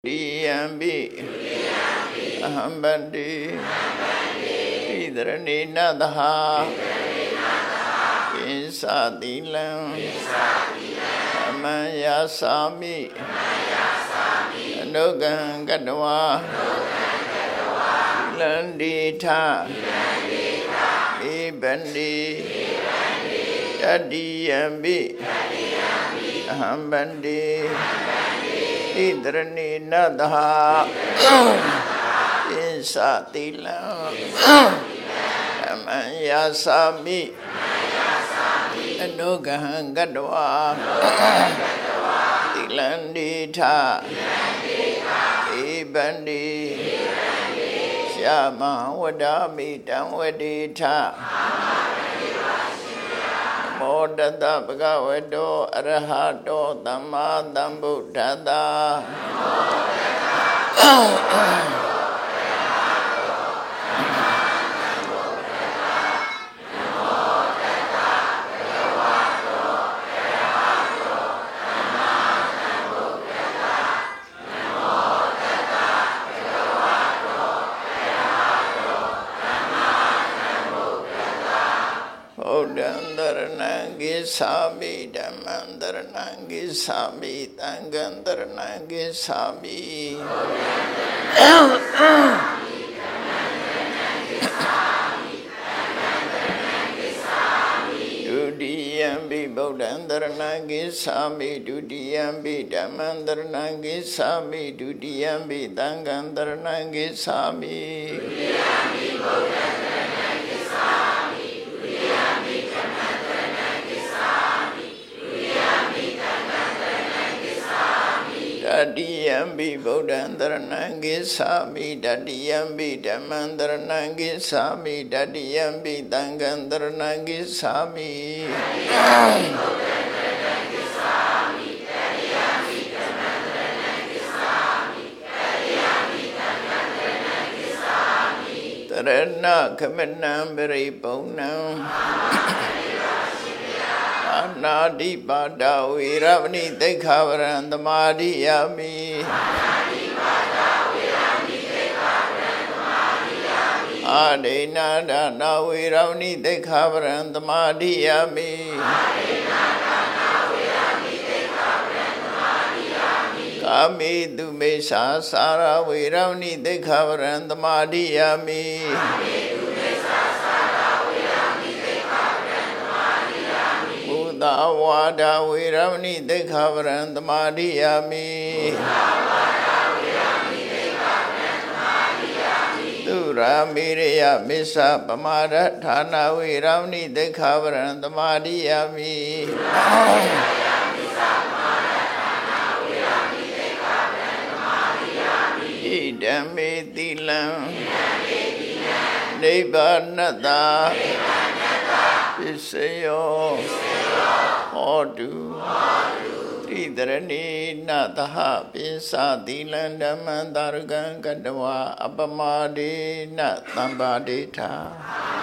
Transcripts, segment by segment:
Diyambi Ahambandi Idrani Nadaha Isadilam Amaya Sami Anugan Gadwa Landita Ibandi Diyambi Ahambandi Idrani Nadaha Insatilam Amaya Sami Anugahan Gadwa Tilandita Ibandi Syama Wadami Tamwadita Modata Bhagavato Arahato Dhamma Dhambuddhata Odhandaranangi Sami Dhammandaranangi Sami Tangandaranangi Sami Dudiyambi Bodhandaranangi Sami Dudiyambi Dhammandaranangi Sami Dudiyambi Tangandaranangi Sami Dudiyambi Bodhandaranangi Sami Dadiyambi Bodhandaranangi Sami Dadiyambi Dhammandaranangi Sami Dadiyambi Tangandaranangi Sami Tarana Kamanambari Bonam Nadi Bada Viravani Dekavaran Damadi Yami Ade Nada Viravani Dekavaran Damadi Yami Kami Dume Sara Viravani Dekavaran Damadi Yami Wada Viravani Dekavaran Damadi Yami Dura Miriya Misa Pamada Thana Viravani Dekavaran Damadi Yami Idame Dilam Nibbānata Visayo Hodu Idrani Nataha Pisa Dilan Dhamandargan Gadwa Abamadi Natambadita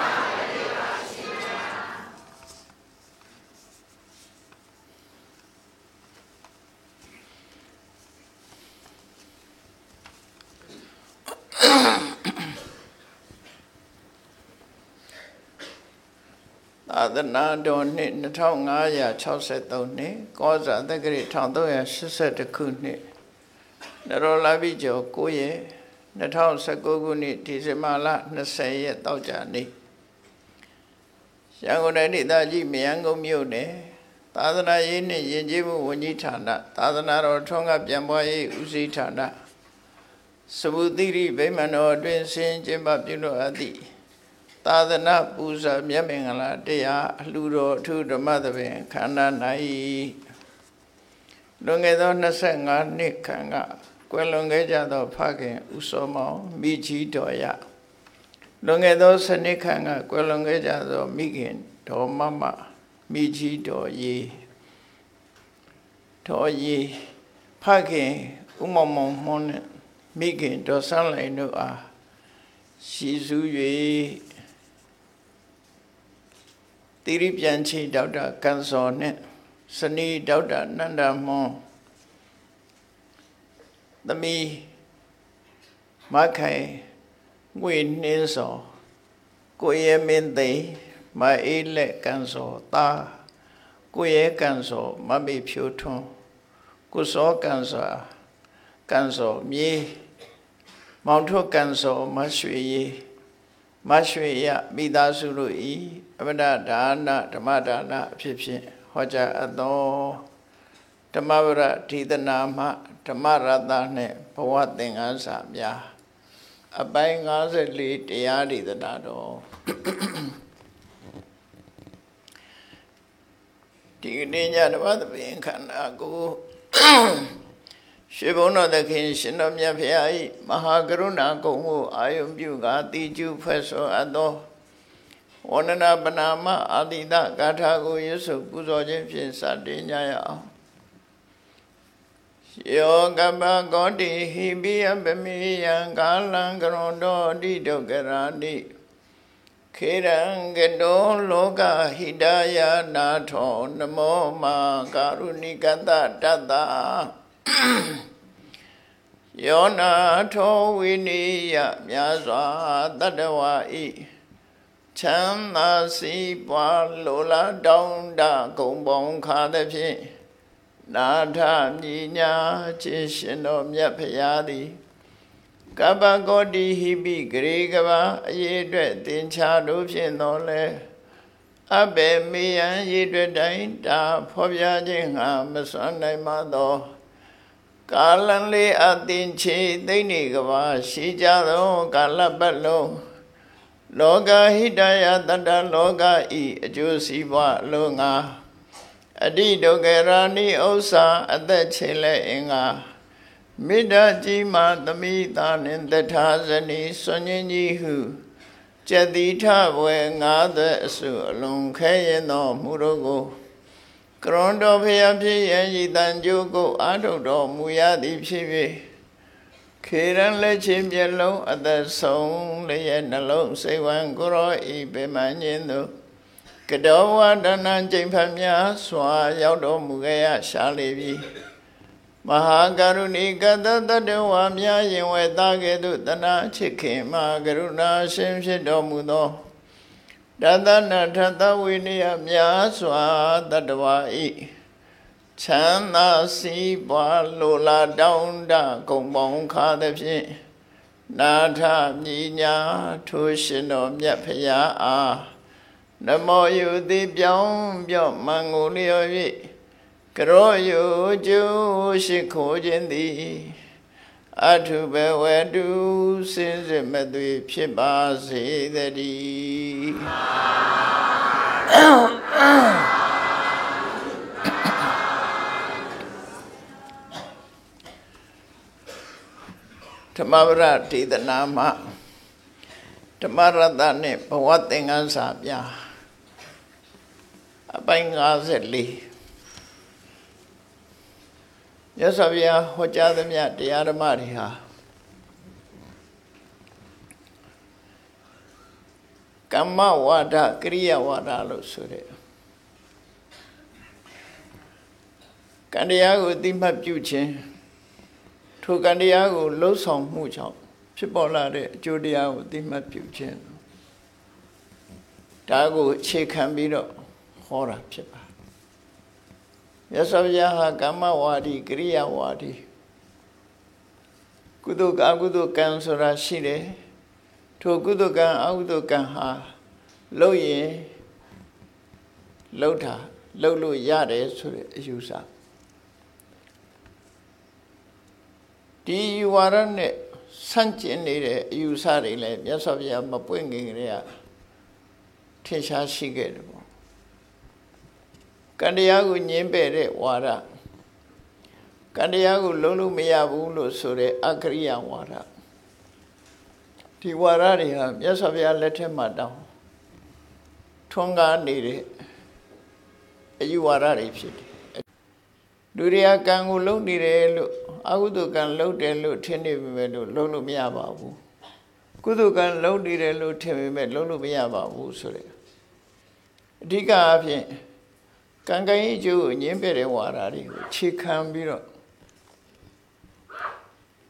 Adana Doni Natongaya Chausetoni, Goza the Great Tandoya Shisset Kuni, Narolabijo Kuye, Natal Sagoguni, Tizimala, Nasaya Taujani. Yangonani Daji Miango Mune, Tadana Yini Yenjimu Wunitana, Tadana Tonga Jamboy Uzitana, Subudiri Bemano, Dwin Sin Jimbabuno Adi. Tadana Pusa Yamingala Dea Ludo to the mother Kana Nai Lungedona Sanga Nikanga Quelongeja do Pake Usomo Michi Doya Lungedo Sanikanga Quelongeja do Migin Do Mama Michi Doye Toye Pake Umomon Migin Do Sanlay Nua Shizuye Tiripyanchi Dauda Kansone Sani Dauda Nandamo သမီးမခိုင်ငွေနှင်းစောကိုရဲမင်းသိမအေးလက်ကန်စောသားကိုရဲကန်စောမမေဖြိုးထွန်းကိုစောကန်စောမြေမောင်ထွတ်ကန်စောမရွှေရီမရွှေရမိသားစုတို့ဤအမဒါဒါနဓမ္မဒါနအဖြစ်ဖြင့်ဟောကြားအပ်သောဓမ္မဝရဒေသနာမှဓမ္မရတနှင့်ဘဝသင်္ကန်းစာများအပိုင်း54တရားဒေသနာတော်ဒီနေ့ညဓမ္မသဘင်ခန္ဓာကိုရှင်ဘုန်းတော်သခင်ရှင်တော်မြတ်ဖရာ၏မဟာကရုဏာကုံကိုအာယုံပြုကာတိကျုဖွဲ့ဆိုအပ်သောဝန္ဒနာပနာမအာတိတဂါထာကိုရွတ်ဆိုပူဇော်ခြင်းဖြင့်စတင်ကြရအောင်ယောကပကောတိဟိပိယပမေယံကာလံကရွန်တော်တိဒုက္ခရာတိခေရံကတောလောကဟိတယနာထောနမောမာကာရုဏိကတတတ္တယောနာထောဝိနိယမြတ်စွာတတ္တဝါဤချမ်းသာစီးပွားလိုလားတောင်းတဂုံပေါင်းခါသဖြင့်နာထမြညာခြင်းရှင်တော်မြတ်ဖရာသည်ကပ္ပကောတိဟိပိဂရေကဘာအရေးအတွက်သင်္ချာတို့ဖြင့်တော်လဲအဘေမေယံရေအတွက်တိုင်းတာဖော်ပြခြင်းငါမစွမ်းနိုင်မှသောကာလံလေးအသင်ချေသိမ့်နေကဘာရှိကြသောကာလပတ်လုံးလောကဟိတယတတ္တလောကဤအကျိုးစီးပွားအလုံးငါအတိဒုက္ခရာနိဥစ္စာအသက်ချေလဲအင်္ဂါမေတ္တာကြီးမှသမိတာနှင့်တထာဇနီစွန်ញင်းကြီးဟုကျက်တိထဘွယ်ငါးသက်အစုအလုံးခဲရင်တော်မူတို့ကိုကရွန်တော်ဖျားဖြစ်ရန်ဤတန်ကြိုးကိုအာထုတ်တော်မူရသည်ဖြစ်၍ခေရန်လက်ချင်းမျက်လုံးအသက်ဆုံးလျက်နှလုံးစိတ်ဝမ်းကိုရောဤပေမှန်ခြင်းတို့ကတောဝဒနာကျိန်ဖတ်များစွာရောက်တော်မူခဲ့ရရှာလေပြီမဟာကရုဏီကတတတဝါများရင်ဝဲသားကဲ့သို့တနာချစ်ခင်မဟာကရုဏာရှင်ဖြစ်တော်မူသောတသနာထသဝိနည်းများစွာတတဝါဤချမ်းသာစီးပွားလိုလားတောင်းတဂုံပေါင်းခါသဖြင့်နာထမြညာထိုရှင်တော်မြတ်ဖရာအားနမောယုတိပြောင်းပြော့မန်ကိုလျော်၍ကရောယုကျိုးရှိခိုးခြင်းသည်အထုဘဝတုစင်စစ်မသွေဖြစ်ပါစေတည်းဓမ္မဝရဒေသနာမှာဓမ္မရတနှင့်ဘဝသင်္ကန်းစာပြအပိုင်း54ရသော်ဗျာဟောကြားသမျှတရားဓမ္မတွေဟာကမ္မဝါဒကရိယာဝါဒလို့ဆိုတဲ့ကံတရားကိုအတိမတ်ပြုခြင်းထိုကံတရားကိုလှုပ်ဆောင်မှုကြောင့်ဖြစ်ပေါ်လာတဲ့အကျိုးတရားကိုအတိမတ်ပြုခြင်းဒါကိုအခြေခံပြီးတော့ဟောတာဖြစ်ပါမြတ်စွာဘုရားဟာကမ္မဝါဒီကရိယာဝါဒီကုသိုလ်ကအကုသိုလ်ကံဆိုတာရှိတယ်ထိုကုသိုလ်ကံအကုသိုလ်ကံဟာလုပ်ရင်လုပ်တာလုပ်လို့ရတယ်ဆိုတဲ့အယူဆဒီဝါရနဲ့ဆန့်ကျင်နေတဲ့အယူဆတွေလည်းမြတ်စွာဘုရားမပွင့်ခင်ကတည်းကထင်ရှားရှိခဲ့တယ်ပေါ့ကံတရားကိုညှင်းပယ်တဲ့ဝါဒကံတရားကိုလုံးလို့မရဘူးလို့ဆိုတဲ့အကရိယာဝါဒဒီဝါဒတွေဟာမြတ်စွာဘုရားလက်ထက်မှာတောင်းထွန်းကားနေတဲ့အယူဝါဒတွေဖြစ်တယ်လူတွေကကံကိုလုံးနေတယ်လို့အကုသိုလ်ကံလုံးတယ်လို့ထင်နေပေမဲ့လို့လုံးလို့မရပါဘူးကုသိုလ်ကံလုံးနေတယ်လို့ထင်ပေမဲ့လုံးလို့မရပါဘူးဆိုတဲ့အဓိကအဖြစ်ကံကံအကျိုးကိုညှင်းပယ်တဲ့ဝါဒတွေကိုခြေခံပြီးတော့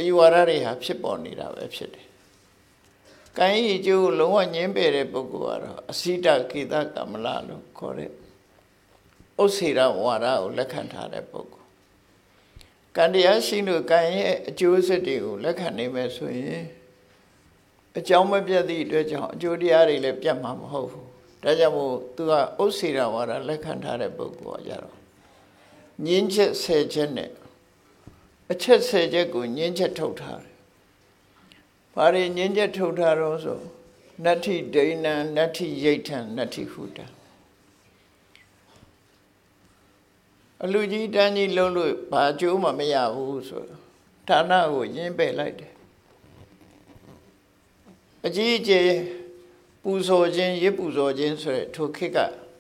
ဝါဒတွေဟာဖြစ်ပေါ်နေတာပဲဖြစ်တယ်ကံဤကျိုးလုံးဝငြင်းပယ်တဲ့ပုဂ္ဂိုလ်ကတော့အစိတကေတကမ္မလလို့ခေါ်တဲ့ဥစ္စေရဝါဒကိုလက်ခံထားတဲ့ပုဂ္ဂိုလ်ကံတရားရှိလို့ကံရဲ့အကျိုးဆက်တွေကိုလက်ခံနေမယ်ဆိုရင်အကြောင်းမပြတ်သည့်အတွက်ကြောင့်အကျိုးတရားတွေလည်းပြတ်မှာမဟုတ်ဘူးဒါကြောင့်မို့သူကဥစ္စေရဝါဒလက်ခံထားတဲ့ပုဂ္ဂိုလ်ကကြတော့ငင်းချက်ဆယ်ချက်နဲ့အချက်ဆယ်ချက်ကိုငင်းချက်ထုတ်ထားတယ်ဘာတွေငင်းချက်ထုတ်ထားတော့ဆိုနတ္ထိဒိဏံနတ္ထိယိဋ္ဌံနတ္ထိဟုတံအလူကြီးတန်းကြီးလုံးလို့ဘာအကျိုးမှမရဘူးဆိုဌာနကိုရင်းပယ်လိုက်တယ်အကြီးအကျယ်ပူဇော်ခြင်းရစ်ပူဇော်ခြင်းဆိုတဲ့ထိုခေတ်က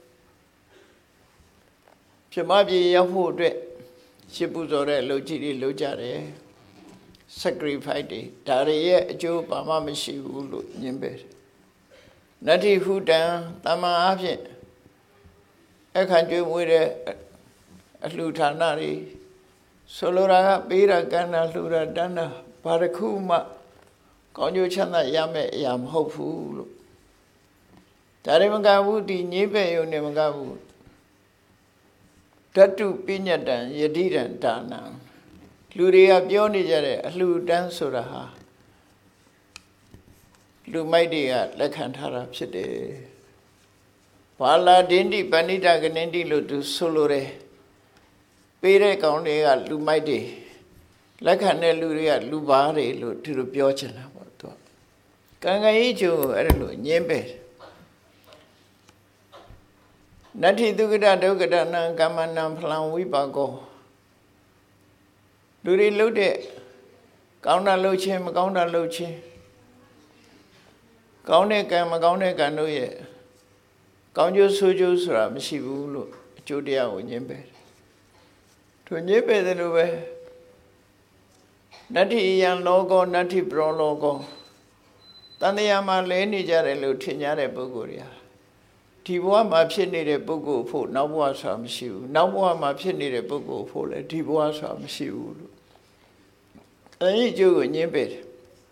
ပြမပြေရောက်ဖို့အတွက်ရစ်ပူဇော်တဲ့အလုပ်ကြီးတွေလုပ်ကြတယ် sacrifice တွေဒါတွေရဲ့အကျိုးဘာမှမရှိဘူးလို့ညင်းပယ်တယ်နတ္ထိဟုတံတမန်အားဖြင့်အခါကျွေးမွေးတဲ့အလှူဌာနတွေဆိုလိုတာကပေးတာကမ်းတာလှူတာတန်းတာဘာတစ်ခုမှကောင်းကျိုးချမ်းသာရမယ့်အရာမဟုတ်ဘူးလို့ဒါတွေမကဘူးဒီညိပယ်ယုံနေမကဘူးဓာတုပညတံယတိတံဒါနံလူတွေကပြောနေကြတဲ့အလှူတန်းဆိုတာဟာလူမိုက်တွေကလက်ခံထားတာဖြစ်တယ်ဘာလာဒင်းတိပဏိတကနင်းတိလို့သူဆိုလိုတယ်ပေးတဲ့ကောင်တွေကလူမိုက်တွေလက်ခံတဲ့လူတွေကလူဘာတွေလို့သူတို့ပြောချင်တာပေါ့သူကံကံဤကျိုးအဲ့ဒါလို့ညင်းပယ်နတ္ထိဒုက္ခဒုက္ခဒနံကမ္မနံဖလံဝိပါကောလူတွေလှုပ်တဲ့ကောင်းတာလှုပ်ခြင်းမကောင်းတာလှုပ်ခြင်းကောင်းတဲ့ကံမကောင်းတဲ့ကံတို့ရဲ့ကောင်းကျိုးဆိုးကျိုးဆိုတာမရှိဘူးလို့အကျိုးတရားကိုညင်းပယ်သူညင်းပယ်တယ်လို့ပဲနတ္ထိယံလောကောနတ္ထိပရောလောကောတန်တရားမှာလဲနေကြတယ်လို့ထင်ကြတဲ့ပုဂ္ဂိုလ်တွေဟာဒီဘဝမှာဖြစ်နေတဲ့ပုဂ္ဂိုလ်ဖို့နောက်ဘဝဆိုတာမရှိဘူးနောက်ဘဝမှာဖြစ်နေတဲ့ပုဂ္ဂိုလ်ဖို့လည်းဒီဘဝဆိုတာမရှိဘူးလို့အဲဒီအကျိုးကိုညင်းပယ်တယ်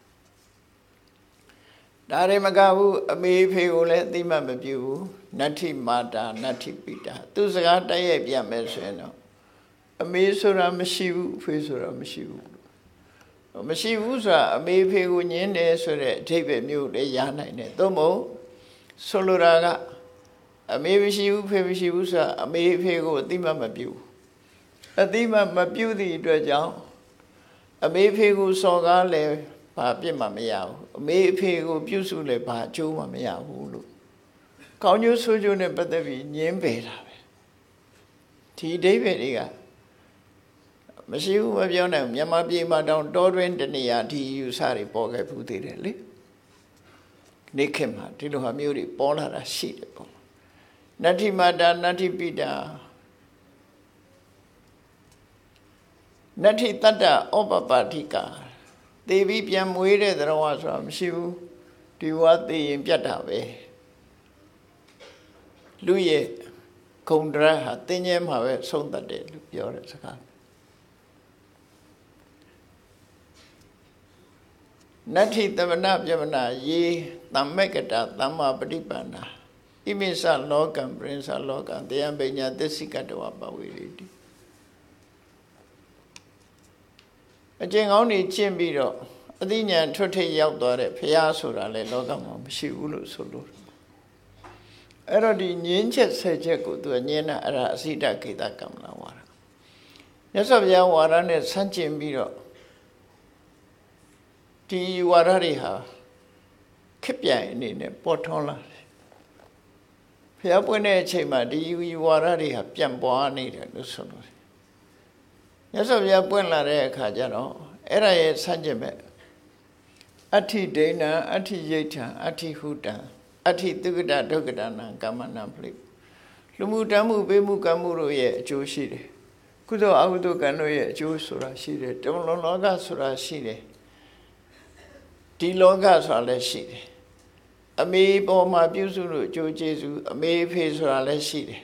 ဒါတွေမကဘူးအမေဖေကိုလည်းအသိမှတ်မပြုဘူးနတ္ထိမာတာနတ္ထိပိတာသူစကားတိုက်ရိုက်ပြမယ်ဆိုရင်တော့အမေဆိုတာမရှိဘူးဖေဆိုတာမရှိဘူးမရှိဘူးဆိုတာအမေဖေကိုညင်းတယ်ဆိုတဲ့အဓိပ္ပာယ်မျိုးလည်းရနိုင်တယ်သို့မဟုတ်ဆိုလိုတာကအမေမရှိဘူးဖေမရှိဘူးဆိုတာအမေဖေကိုအသိမှတ်မပြုအသိမှတ်မပြုသည့်အတွက်ကြောင့်အမေဖေကိုစော်ကားလည်းဘာပြစ်မှမရဘူးအမေအဖေကိုပြုစုလည်းဘာအကျိုးမှမရဘူးလို့ကောင်းကျိုးဆိုးကျိုးနဲ့ပတ်သက်ပြီးညင်းပယ်တာပဲဒီအဓိပ္ပာယ်တွေကမရှိဘူးမပြောနိုင်ဘူးမြန်မာပြည်မှာတောင်တောတွင်းတနေရာဒီယူဆတွေပေါ်ခဲ့ဘူးသေးတယ်လေနေခေတ်မှာဒီလိုဟာမျိုးတွေပေါ်လာတာရှိတယ်ပေါ့နတ္ထိမာတာနတ္ထိပိတာနတ္ထိတတ္တဩပပတိကာသေပြီးပြန်မွေးတဲ့သရဝဆိုတာမရှိဘူးဒီဘဝသေရင်ပြတ်တာပဲလူရဲ့ဂုဏ်တရားဟာတင်းကျဲမှာပဲဆုံးတတ်တယ်လို့ပြောတဲ့စကားနတ္ထိသမဏပြမနာယေသမ္မကတသမ္မာပฏิပန္နာဣမိသလောကံပရိစ္ဆလောကံတယံပညာသစ္စိကတဝပဝေရိတိအကျင့်ကောင်းတွေကျင့်ပြီးတော့အသိဉာဏ်ထွတ်ထိပ်ရောက်သွားတဲ့ဘုရားဆိုတာလေလောကမှာမရှိဘူးလို့ဆိုလို့အဲ့တော့ဒီငင်းချက်ဆယ်ချက်ကိုသူကညင်းတာအဲ့ဒါအစိတကေတကမ္မလဝါဒမြတ်စွာဘုရားဝါဒနဲ့ဆန့်ကျင်ပြီးတော့ဒီဝါဒတွေဟာခက်ပြိုင်အနေနဲ့ပေါ်ထွန်းလာတယ်ဘုရားပွင့်တဲ့အချိန်မှာဒီဝါဒတွေဟာပြန့်ပွားနေတယ်လို့ဆိုလို့မြတ်စွာဘုရားပွင့်လာတဲ့အခါကျတော့အဲ့ဒါရဲ့ဆန့်ကျင်မဲ့အဋ္ဌိဒိဏံအဋ္ဌိယိဋ္ဌံအဋ္ဌိဟုတံအဋ္ဌိသုက္ကတဒုက္ကတနံကမ္မနံပလိလူမှုတမ်းမှုပေးမှုကံမှုတို့ရဲ့အကျိုးရှိတယ်ကုသိုလ်အကုသိုလ်ကံတို့ရဲ့အကျိုးဆိုတာရှိတယ်တမန်လောကဆိုတာရှိတယ်ဒီလောကဆိုတာလည်းရှိတယ်အမေပေါ်မှာပြုစုလို့အကျိုးကျေးဇူးအမေဖေဆိုတာလည်းရှိတယ်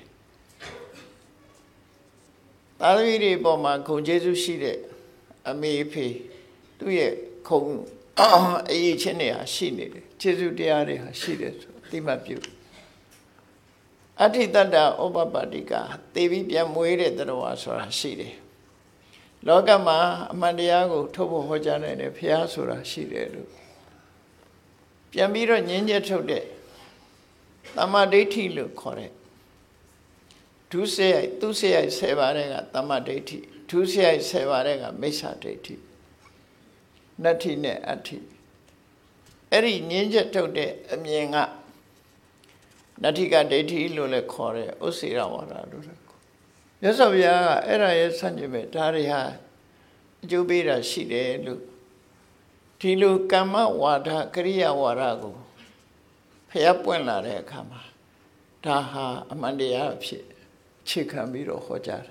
သာသမီတွေပေါ်မှာဂုဏ်ကျေးဇူးရှိတဲ့အမေဖေသူ့ရဲ့ခုံအရေးချင်းတွေဟာရှိနေတယ်ကျေစုတရားတွေဟာရှိတယ်ဆိုသိမှတ်ပြုအဋ္ဌိတတ္တဥပပတ္တိကသေပြီးပြန်မွေးတဲ့တရားဆိုတာရှိတယ်လောကမှာအမှန်တရားကိုထုတ်ဖို့ဟောကြားနိုင်တယ်ဘုရားဆိုတာရှိတယ်လို့ပြန်ပြီးတော့ငြင်းချက်ထုတ်တဲ့သမ္မာဒိဋ္ဌိလို့ခေါ်တဲ့ဒုစရိုက်သူစရိုက်10ပါးတဲ့ကသမ္မာဒိဋ္ဌိဒုစရိုက်10ပါးတဲ့ကမိစ္ဆာဒိဋ္ဌိနတ္ထိနဲ့အဋ္ဌိအဲ့ဒီငြင်းချက်ထုတ်တဲ့အမြင်ကနတ္ထိကဒိဋ္ဌိလို့လည်းခေါ်တယ်ဥစ္စေရဝါဒလို့လည်းခေါ်မြတ်စွာဘုရားကအဲ့ဒါရဲ့ဆန့်ကျင်မဲ့ဒါတွေဟာအကျိုးပေးတာရှိတယ်လို့ဒီလိုကမ္မဝါဒကရိယာဝါဒကိုဖျက်ပွင့်လာတဲ့အခါမှာဒါဟာအမှန်တရားအဖြစ်ခြေခံပြီးတော့ဟောကြားတယ်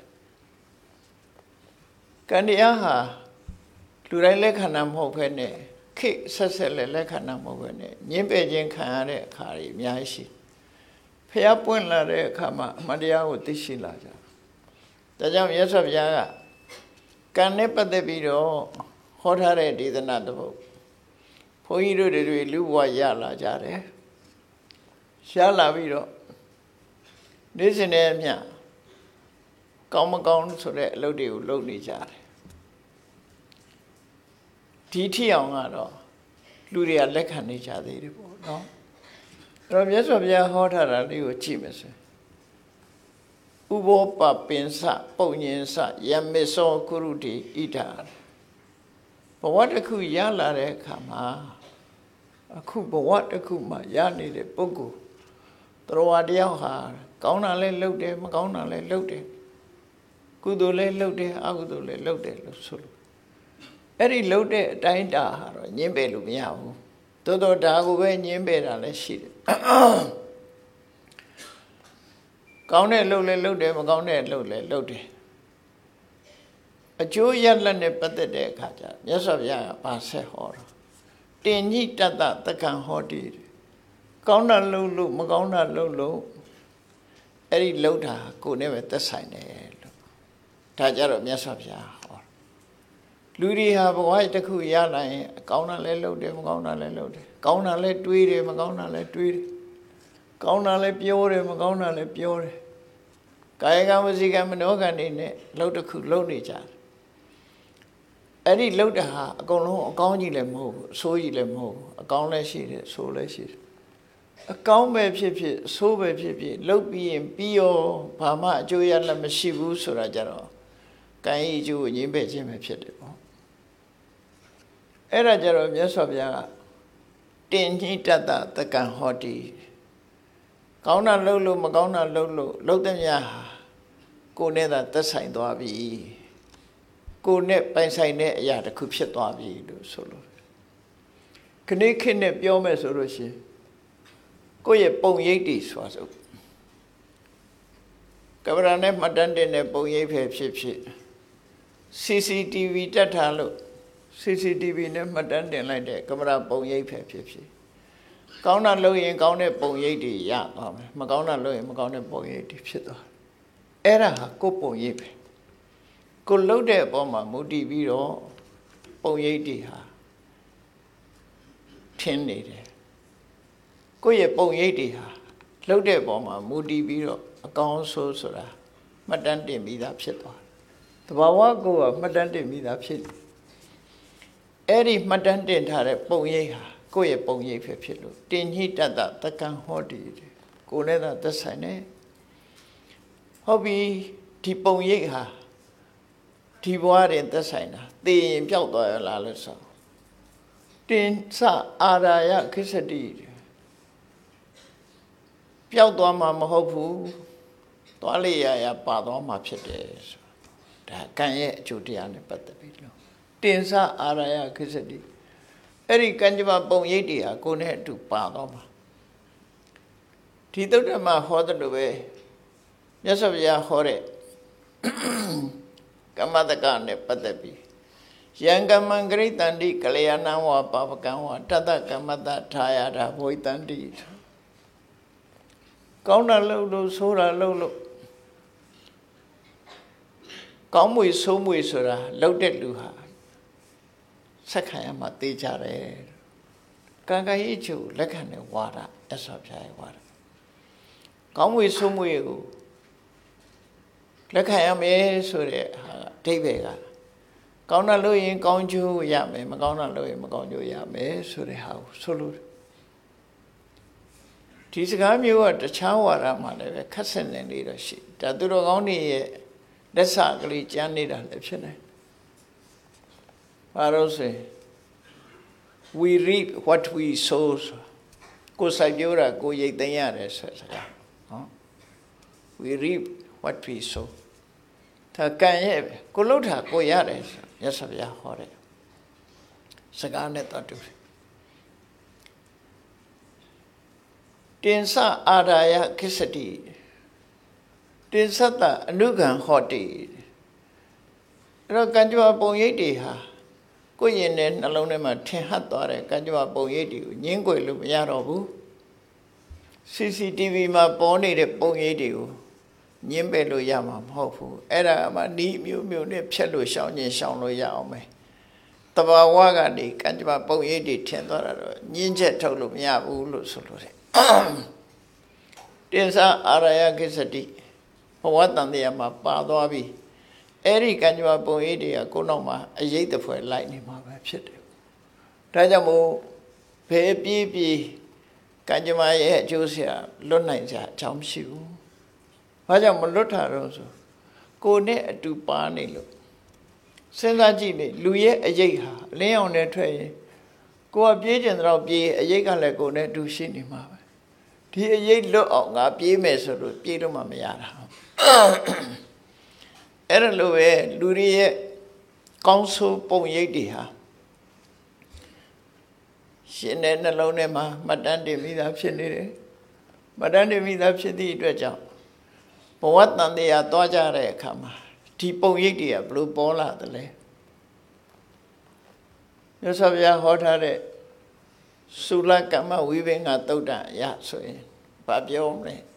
ကံတရားဟာလူတိုင်းလက်ခံတာမဟုတ်ဘဲနဲ့ခိဆက်ဆက်လက်ခံတာမဟုတ်ဘဲနဲ့ညှင်းပယ်ခြင်းခံရတဲ့အခါတွေအများကြီးရှိဖျက်ပွင့်လာတဲ့အခါမှာအမှန်တရားကိုသိရှိလာကြဒါကြောင့်မြတ်စွာဘုရားကကံနဲ့ပတ်သက်ပြီးတော့ဟောထားတဲ့ဒေသနာတစ်ပုဒ်ဘုန်းကြီးတို့တွေလူဘဝရလာကြတယ်ရှားလာပြီးတော့နေ့စဉ်နဲ့အမျှကောင်းမကောင်းဆိုတဲ့အလုပ်တွေကိုလုပ်နေကြတယ်ဒီထီအောင်ကတော့လူတွေကလက်ခံနေကြသေးတယ်ပေါ့နော်အဲ့တော့မြတ်စွာဘုရားဟောထားတာလေးကိုကြည့်မယ်ဆိုဥဘောပပင်စပုံညင်စယမေသောကုရုတိဣဒာဘဝတစ်ခုရလာတဲ့အခါမှာအခုဘဝတစ်ခုမှာရနေတဲ့ပုဂ္ဂိုလ်တော်တယောက်ဟာကောင်းတာလဲလုပ်တယ်မကောင်းတာလဲလုပ်တယ်ကုသိုလ်လဲလုပ်တယ်အကုသိုလ်လဲလုပ်တယ်လို့ဆိုလို့အဲ့ဒီလုပ်တဲ့အတိုင်းတာဟာတော့ညှင်းပယ်လို့မရဘူးတော်တော်ဒါကိုပဲညှင်းပယ်တာလည်းရှိတယ်ကောင်းတဲ့လုပ်လဲလုပ်တယ်မကောင်းတဲ့လုပ်လဲလုပ်တယ်အကျိုးရလဒ်နဲ့ပတ်သက်တဲ့အခါကျမြတ်စွာဘုရားကပါဆက်ဟောတော့တင်ညိတတ္တတက္ကံဟောတိကောင်းတာလုပ်လို့မကောင်းတာလုပ်လို့အဲ့ဒီလုပ်တာကိုယ်နဲ့ပဲသက်ဆိုင်တယ်လို့ဒါကြတော့မြတ်စွာဘုရားဟောလူတွေဟာဘဝတစ်ခုရလာရင်ကောင်းတာလည်းလုပ်တယ်မကောင်းတာလည်းလုပ်တယ်ကောင်းတာလည်းတွေးတယ်မကောင်းတာလည်းတွေးတယ်ကောင်းတာလည်းပြောတယ်မကောင်းတာလည်းပြောတယ်ကာယကံဝစီကံမနောကံတွေနဲ့လုပ်တစ်ခုလုပ်နေကြတယ်အဲ့ဒီလုပ်တာဟာအကုန်လုံးအကောင်းကြီးလည်းမဟုတ်ဘူးအဆိုးကြီးလည်းမဟုတ်ဘူးအကောင်းလည်းရှိတယ်အဆိုးလည်းရှိတယ်အကောင်းပဲဖြစ်ဖြစ်အဆိုးပဲဖြစ်ဖြစ်လုပ်ပြီးရင်ပြီးရောဘာမှအကျိုးရလဒ်မရှိဘူးဆိုတာကြတော့ကံဤအကျိုးကိုငြင်းပယ်ခြင်းပဲဖြစ်တယ်ပေါ့အဲ့ဒါကြတော့မြတ်စွာဘုရားကတင်ညိတတ္တတက္ကံဟောတိကောင်းတာလုပ်လို့မကောင်းတာလုပ်တဲ့များဟာကိုယ်နဲ့သာသက်ဆိုင်သွားပြီကိုယ်နဲ့ပိုင်ဆိုင်တဲ့အရာတစ်ခုဖြစ်သွားပြီလို့ဆိုလို့ခဏခဏနဲ့ပြောမယ်ဆိုလို့ရှိရင်ကိုယ့်ရဲ့ပုံရိပ်တွေဆိုဆိုကင်မရာနဲ့မှတ်တမ်းတင်တဲ့ပုံရိပ်ပဲဖြစ်ဖြစ် CCTV တက်ထားလို့ CCTV နဲ့မှတ်တမ်းတင်လိုက်တဲ့ကင်မရာပုံရိပ်ပဲဖြစ်ဖြစ်ကောင်းတာလုပ်ရင်ကောင်းတဲ့ပုံရိပ်တွေရသွားမယ်မကောင်းတာလုပ်ရင်မကောင်းတဲ့ပုံရိပ်တွေဖြစ်သွားအဲ့ဒါဟာကိုယ်ပုံရိပ်ပဲကိုလှုပ်တဲ့အပေါ်မှာမူတည်ပြီးတော့ပုံရိပ်တွေဟာထင်းနေတယ်ကိုယ့်ရဲ့ပုံရိပ်တွေဟာလှုပ်တဲ့အပေါ်မှာမူတည်ပြီးတော့အကောင်းဆိုးဆိုတာမှတ်တမ်းတင်ပြီးသားဖြစ်သွားတယ်တဘာဝကိုယ်ကမှတ်တမ်းတင်ပြီးသားဖြစ်တယ်အဲ့ဒီမှတ်တမ်းတင်ထားတဲ့ပုံရိပ်ဟာကိုယ့်ရဲ့ပုံရိပ်ပဲဖြစ်လို့တင်ညိတတ္တတက္ကံဟောတိကိုယ်နဲ့သာသက်ဆိုင်တယ်ဟုတ်ပြီဒီပုံရိပ်ဟာဒီဘဝတွင်သက်ဆိုင်တာသိရင်ပျောက်သွားရလားလို့ဆိုတင်စအာရာယခိစ္စတိပျောက်သွားမှာမဟုတ်ဘူးသွားလေရပါသွားမှာဖြစ်တယ်ဆိုဒါကံရဲ့အကျိုးတရားနဲ့ပတ်သက်ပြီးလို့တင်စအာရာယခိစ္စတိအဲ့ဒီကံကြမ္မာပုံရိပ်တွေဟာကိုယ်နဲ့အတူပါသွားမှာဒီသုတ္တမဟောတယ်လို့ပဲမြတ်စွာဘုရားဟောတဲ့ကမ္မတကနဲ့ပတ်သက်ပြီးယံကမ္မံဂရိတန္တိကလျာဏဝါပါပကံဝါတတ္တကမ္မတထာယတာဘဝိတန္တိကောင်းတာလုပ်လို့ဆိုးတာလုပ်လို့ကောင်းမွေဆိုးမွေဆိုတာလုပ်တဲ့လူဟာဆက်ခံရမှာသိကြတယ်ကံကံရေးကျိုးလက်ခံတဲ့ဝါဒမြတ်စွာဘုရားရဲ့ဝါဒကောင်းမွေဆိုးမွေကိုလက်ခံရမယ်ဆိုတဲ့ဟာအဓိပ္ပာယ်ကကောင်းတာလို့ရင်ကောင်းကျိုးရမယ်မကောင်းတာလို့ရင်မကောင်းကျိုးရမယ်ဆိုတဲ့ဟာကိုဆိုလို့ဒီစကားမျိုးကတခြားဝါဒမှလည်းပဲခက်ဆင်နေနေတော့ရှိဒါသူတော်ကောင်းတွေရဲ့လက်စကလေးကျမ်းနေတာလည်းဖြစ်နေဘာလို့ဆို we reap what we sow ကိုစိုက်ပျိုးတာကိုရိတ်သိမ်းရတယ်ဆိုစကားနော် we reap what we sow ဒါကံရဲ့ကိုလှုပ်တာကိုရတယ်ဆိုမြတ်စွာဘုရားဟောတယ်စကားနဲ့တော့တူတယ်တင်္စအာရာယခိစ္စတိတင်္စတအနုကံဟောတိအဲ့တော့ကံကြွပုံရိပ်တွေဟာကိုယ့်ရင်ထဲနှလုံးထဲမှာထင်ဟပ်သွားတဲ့ကံကြွပုံရိပ်တွေကိုငင်းကွယ်လို့မရတော့ဘူး CCTV မှာပေါ်နေတဲ့ပုံရိပ်တွေကိုငင်းပယ်လို့ရမှာမဟုတ်ဘူးအဲ့ဒါမှဤမျိုးမျိုးနဲ့ဖြတ်လို့ရှောင်ရင်ရှောင်လို့ရအောင်မယ်တဘာဝကနေကံကြွပုံရိပ်တွေထင်သွားတာတော့ငင်းချက်ထုတ်လို့မရဘူးလို့ဆိုလို့တယ်တင်္စအာရယကိစ္စတိဘဝတန်တရားမှာပါသွားပြီအဲ့ဒီကံကြွပုံရိပ်တွေကကိုယ်နောက်မှာအရေးတဖွဲ့လိုက်နေမှာပဲဖြစ်တယ်ဒါကြောင့်မို့ဘယ်ပြေးပြေးကံကြမ္မာရဲ့အကျိုးဆရာလွတ်နိုင်ကြအကြောင်းမရှိဘူး။ဘာကြောင့်မလွတ်တာတော့ဆိုကိုယ်နဲ့အတူပါနေလို့စဉ်းစားကြည့်လေလူရဲ့အရေးဟာအလင်းအောင်နဲ့ထွက်ရင်ကိုယ်ကပြေးကျင်တော့ပြေးအရေးကလည်းကိုယ်နဲ့အတူရှိနေမှာပဲ။ဒီအရေးလွတ်အောင်ငါပြေးမယ်ဆိုလို့ပြေးလို့မှမရတာ။အဲ့ဒါလိုပဲလူတွေရဲ့ကောင်းဆိုးပုံရိပ်တွေဟာရှင်တဲ့နှလုံးထဲမှာမှတ်တမ်းတင်ပြီးသားဖြစ်နေတယ်မှတ်တမ်းတင်ပြီးသားဖြစ်သည့်အတွက်ကြောင့်ဘဝတန်တရားသွားကြတဲ့အခါမှာဒီပုံရိပ်တွေကဘလို့ပေါ်လာတယ်လဲမြတ်စွာဘုရားဟောထားတဲ့သုလကမ္မဝိဘင်္ဂသုတ်တံအရဆိုရင်ဘာပြောမလဲ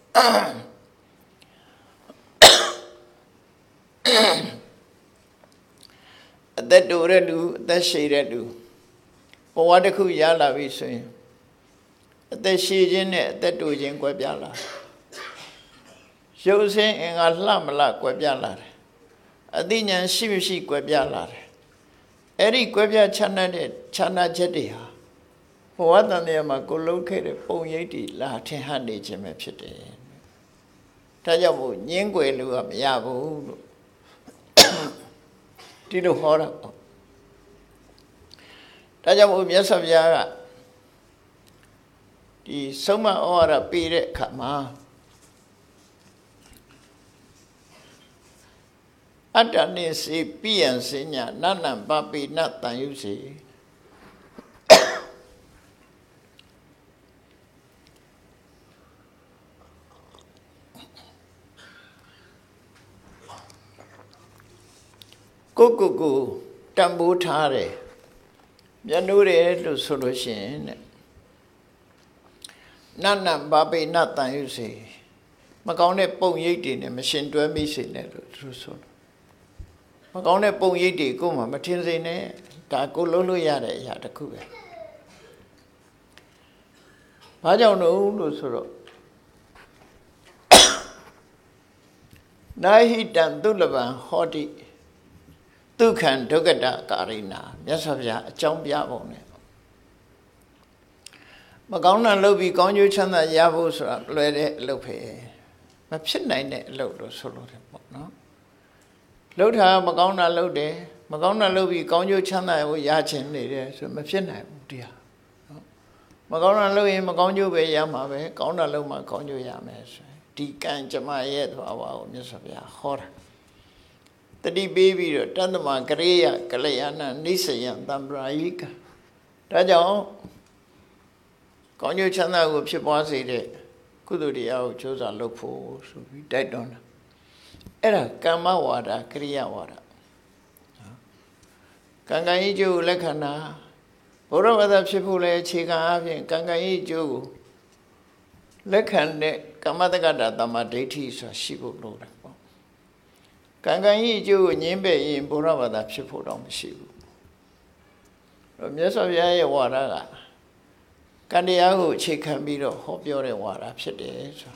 အသက်တိုတဲ့လူအသက်ရှည်တဲ့လူဘဝတစ်ခုရလာပြီဆိုရင်အသက်ရှည်ခြင်းနဲ့အသက်တိုခြင်းကွဲပြားလာရုပ်ဆင်းအင်္ဂါလှမလှကွဲပြားလာတယ်အသိဉာဏ်ရှိမရှိကွဲပြားလာတယ်အဲ့ဒီကွဲပြားခြားနားတဲ့ခြားနားချက်တွေဟာဘဝတန်တရားမှာကိုလုံးခဲ့တဲ့ပုံရိပ်တွေလာထင်ဟပ်နေခြင်းပဲဖြစ်တယ်ဒါကြောင့်မို့ညင်းကွယ်လို့ကမရဘူးလို့ဒီလိုဟောတာပေါ့ဒါကြောင့်မို့မြတ်စွာဘုရားကဒီဆုံးမဩဝါဒပေးတဲ့အခါမှာအတ္တနိစေပိယံစဉ္ညာနနံပပိနတံယုစေကိုတန်ဖိုးထားတယ်မျက်နှိုးတယ်လို့ဆိုလို့ရှိရင်တဲ့နနံပပိနတံယုစေမကောင်းတဲ့ပုံရိပ်တွေနဲ့မရှင်တွဲမိစေနဲ့လို့သူဆိုတယ်မကောင်းတဲ့ပုံရိပ်တွေကိုမှမထင်စေနဲ့ဒါကိုလုံးလို့ရတဲ့အရာတစ်ခုပဲဘာကြောင့်လို့ဆိုတော့နာဟိတံသုလပံဟောတိဒုက္ခံဒုက္ကတကာရိနာမြတ်စွာဘုရားအကြောင်းပြပုံနဲ့မကောင်းတာလုပ်ပြီးကောင်းကျိုးချမ်းသာရဖို့ဆိုတာလွယ်တဲ့အလုပ်ပဲမဖြစ်နိုင်တဲ့အလုပ်လို့ဆိုလို့တယ်ပေါ့နော်လှုပ်တာမကောင်းတာလုပ်တယ်မကောင်းတာလုပ်ပြီးကောင်းကျိုးချမ်းသာကိုရချင်နေတယ်ဆိုမဖြစ်နိုင်ဘူးတရားနော်မကောင်းတာလုပ်ရင်မကောင်းကျိုးပဲရမှာပဲကောင်းတာလုပ်မှကောင်းကျိုးရမယ်ဆိုဒီကံကြမ္မာရဲ့သဘာဝကိုမြတ်စွာဘုရားဟောတာတတိပေးပြီးတော့တတ္တမကရေယကလျာဏနိစ္စယံတံပရာယိကဒါကြောင့်ကောင်းကျိုးချမ်းသာကိုဖြစ်ပွားစေတဲ့ကုသိုလ်တရားကိုကြိုးစားလုပ်ဖို့ဆိုပြီးတိုက်တွန်းတာအဲ့ဒါကမ္မဝါဒကရိယာဝါဒကံကံဤကျိုးကိုလက်ခံတာဘုရားဘာသာဖြစ်ဖို့လဲအခြေခံအပြင်ကံကံဤကျိုးကိုလက်ခံတဲ့ကမ္မတက္ကတာတမ္မာဒိဋ္ဌိဆိုတာရှိဖို့လိုတယ်ပေါ့ကံကံဤကျိုးကိုငြင်းပယ်ရင်ဘုရားဘာသာဖြစ်ဖို့တော့မရှိဘူးမြတ်စွာဘုရားရဲ့ဝါဒကကံတရားကိုအခြေခံပြီးတော့ဟောပြောတဲ့ဝါဒဖြစ်တယ်ဆို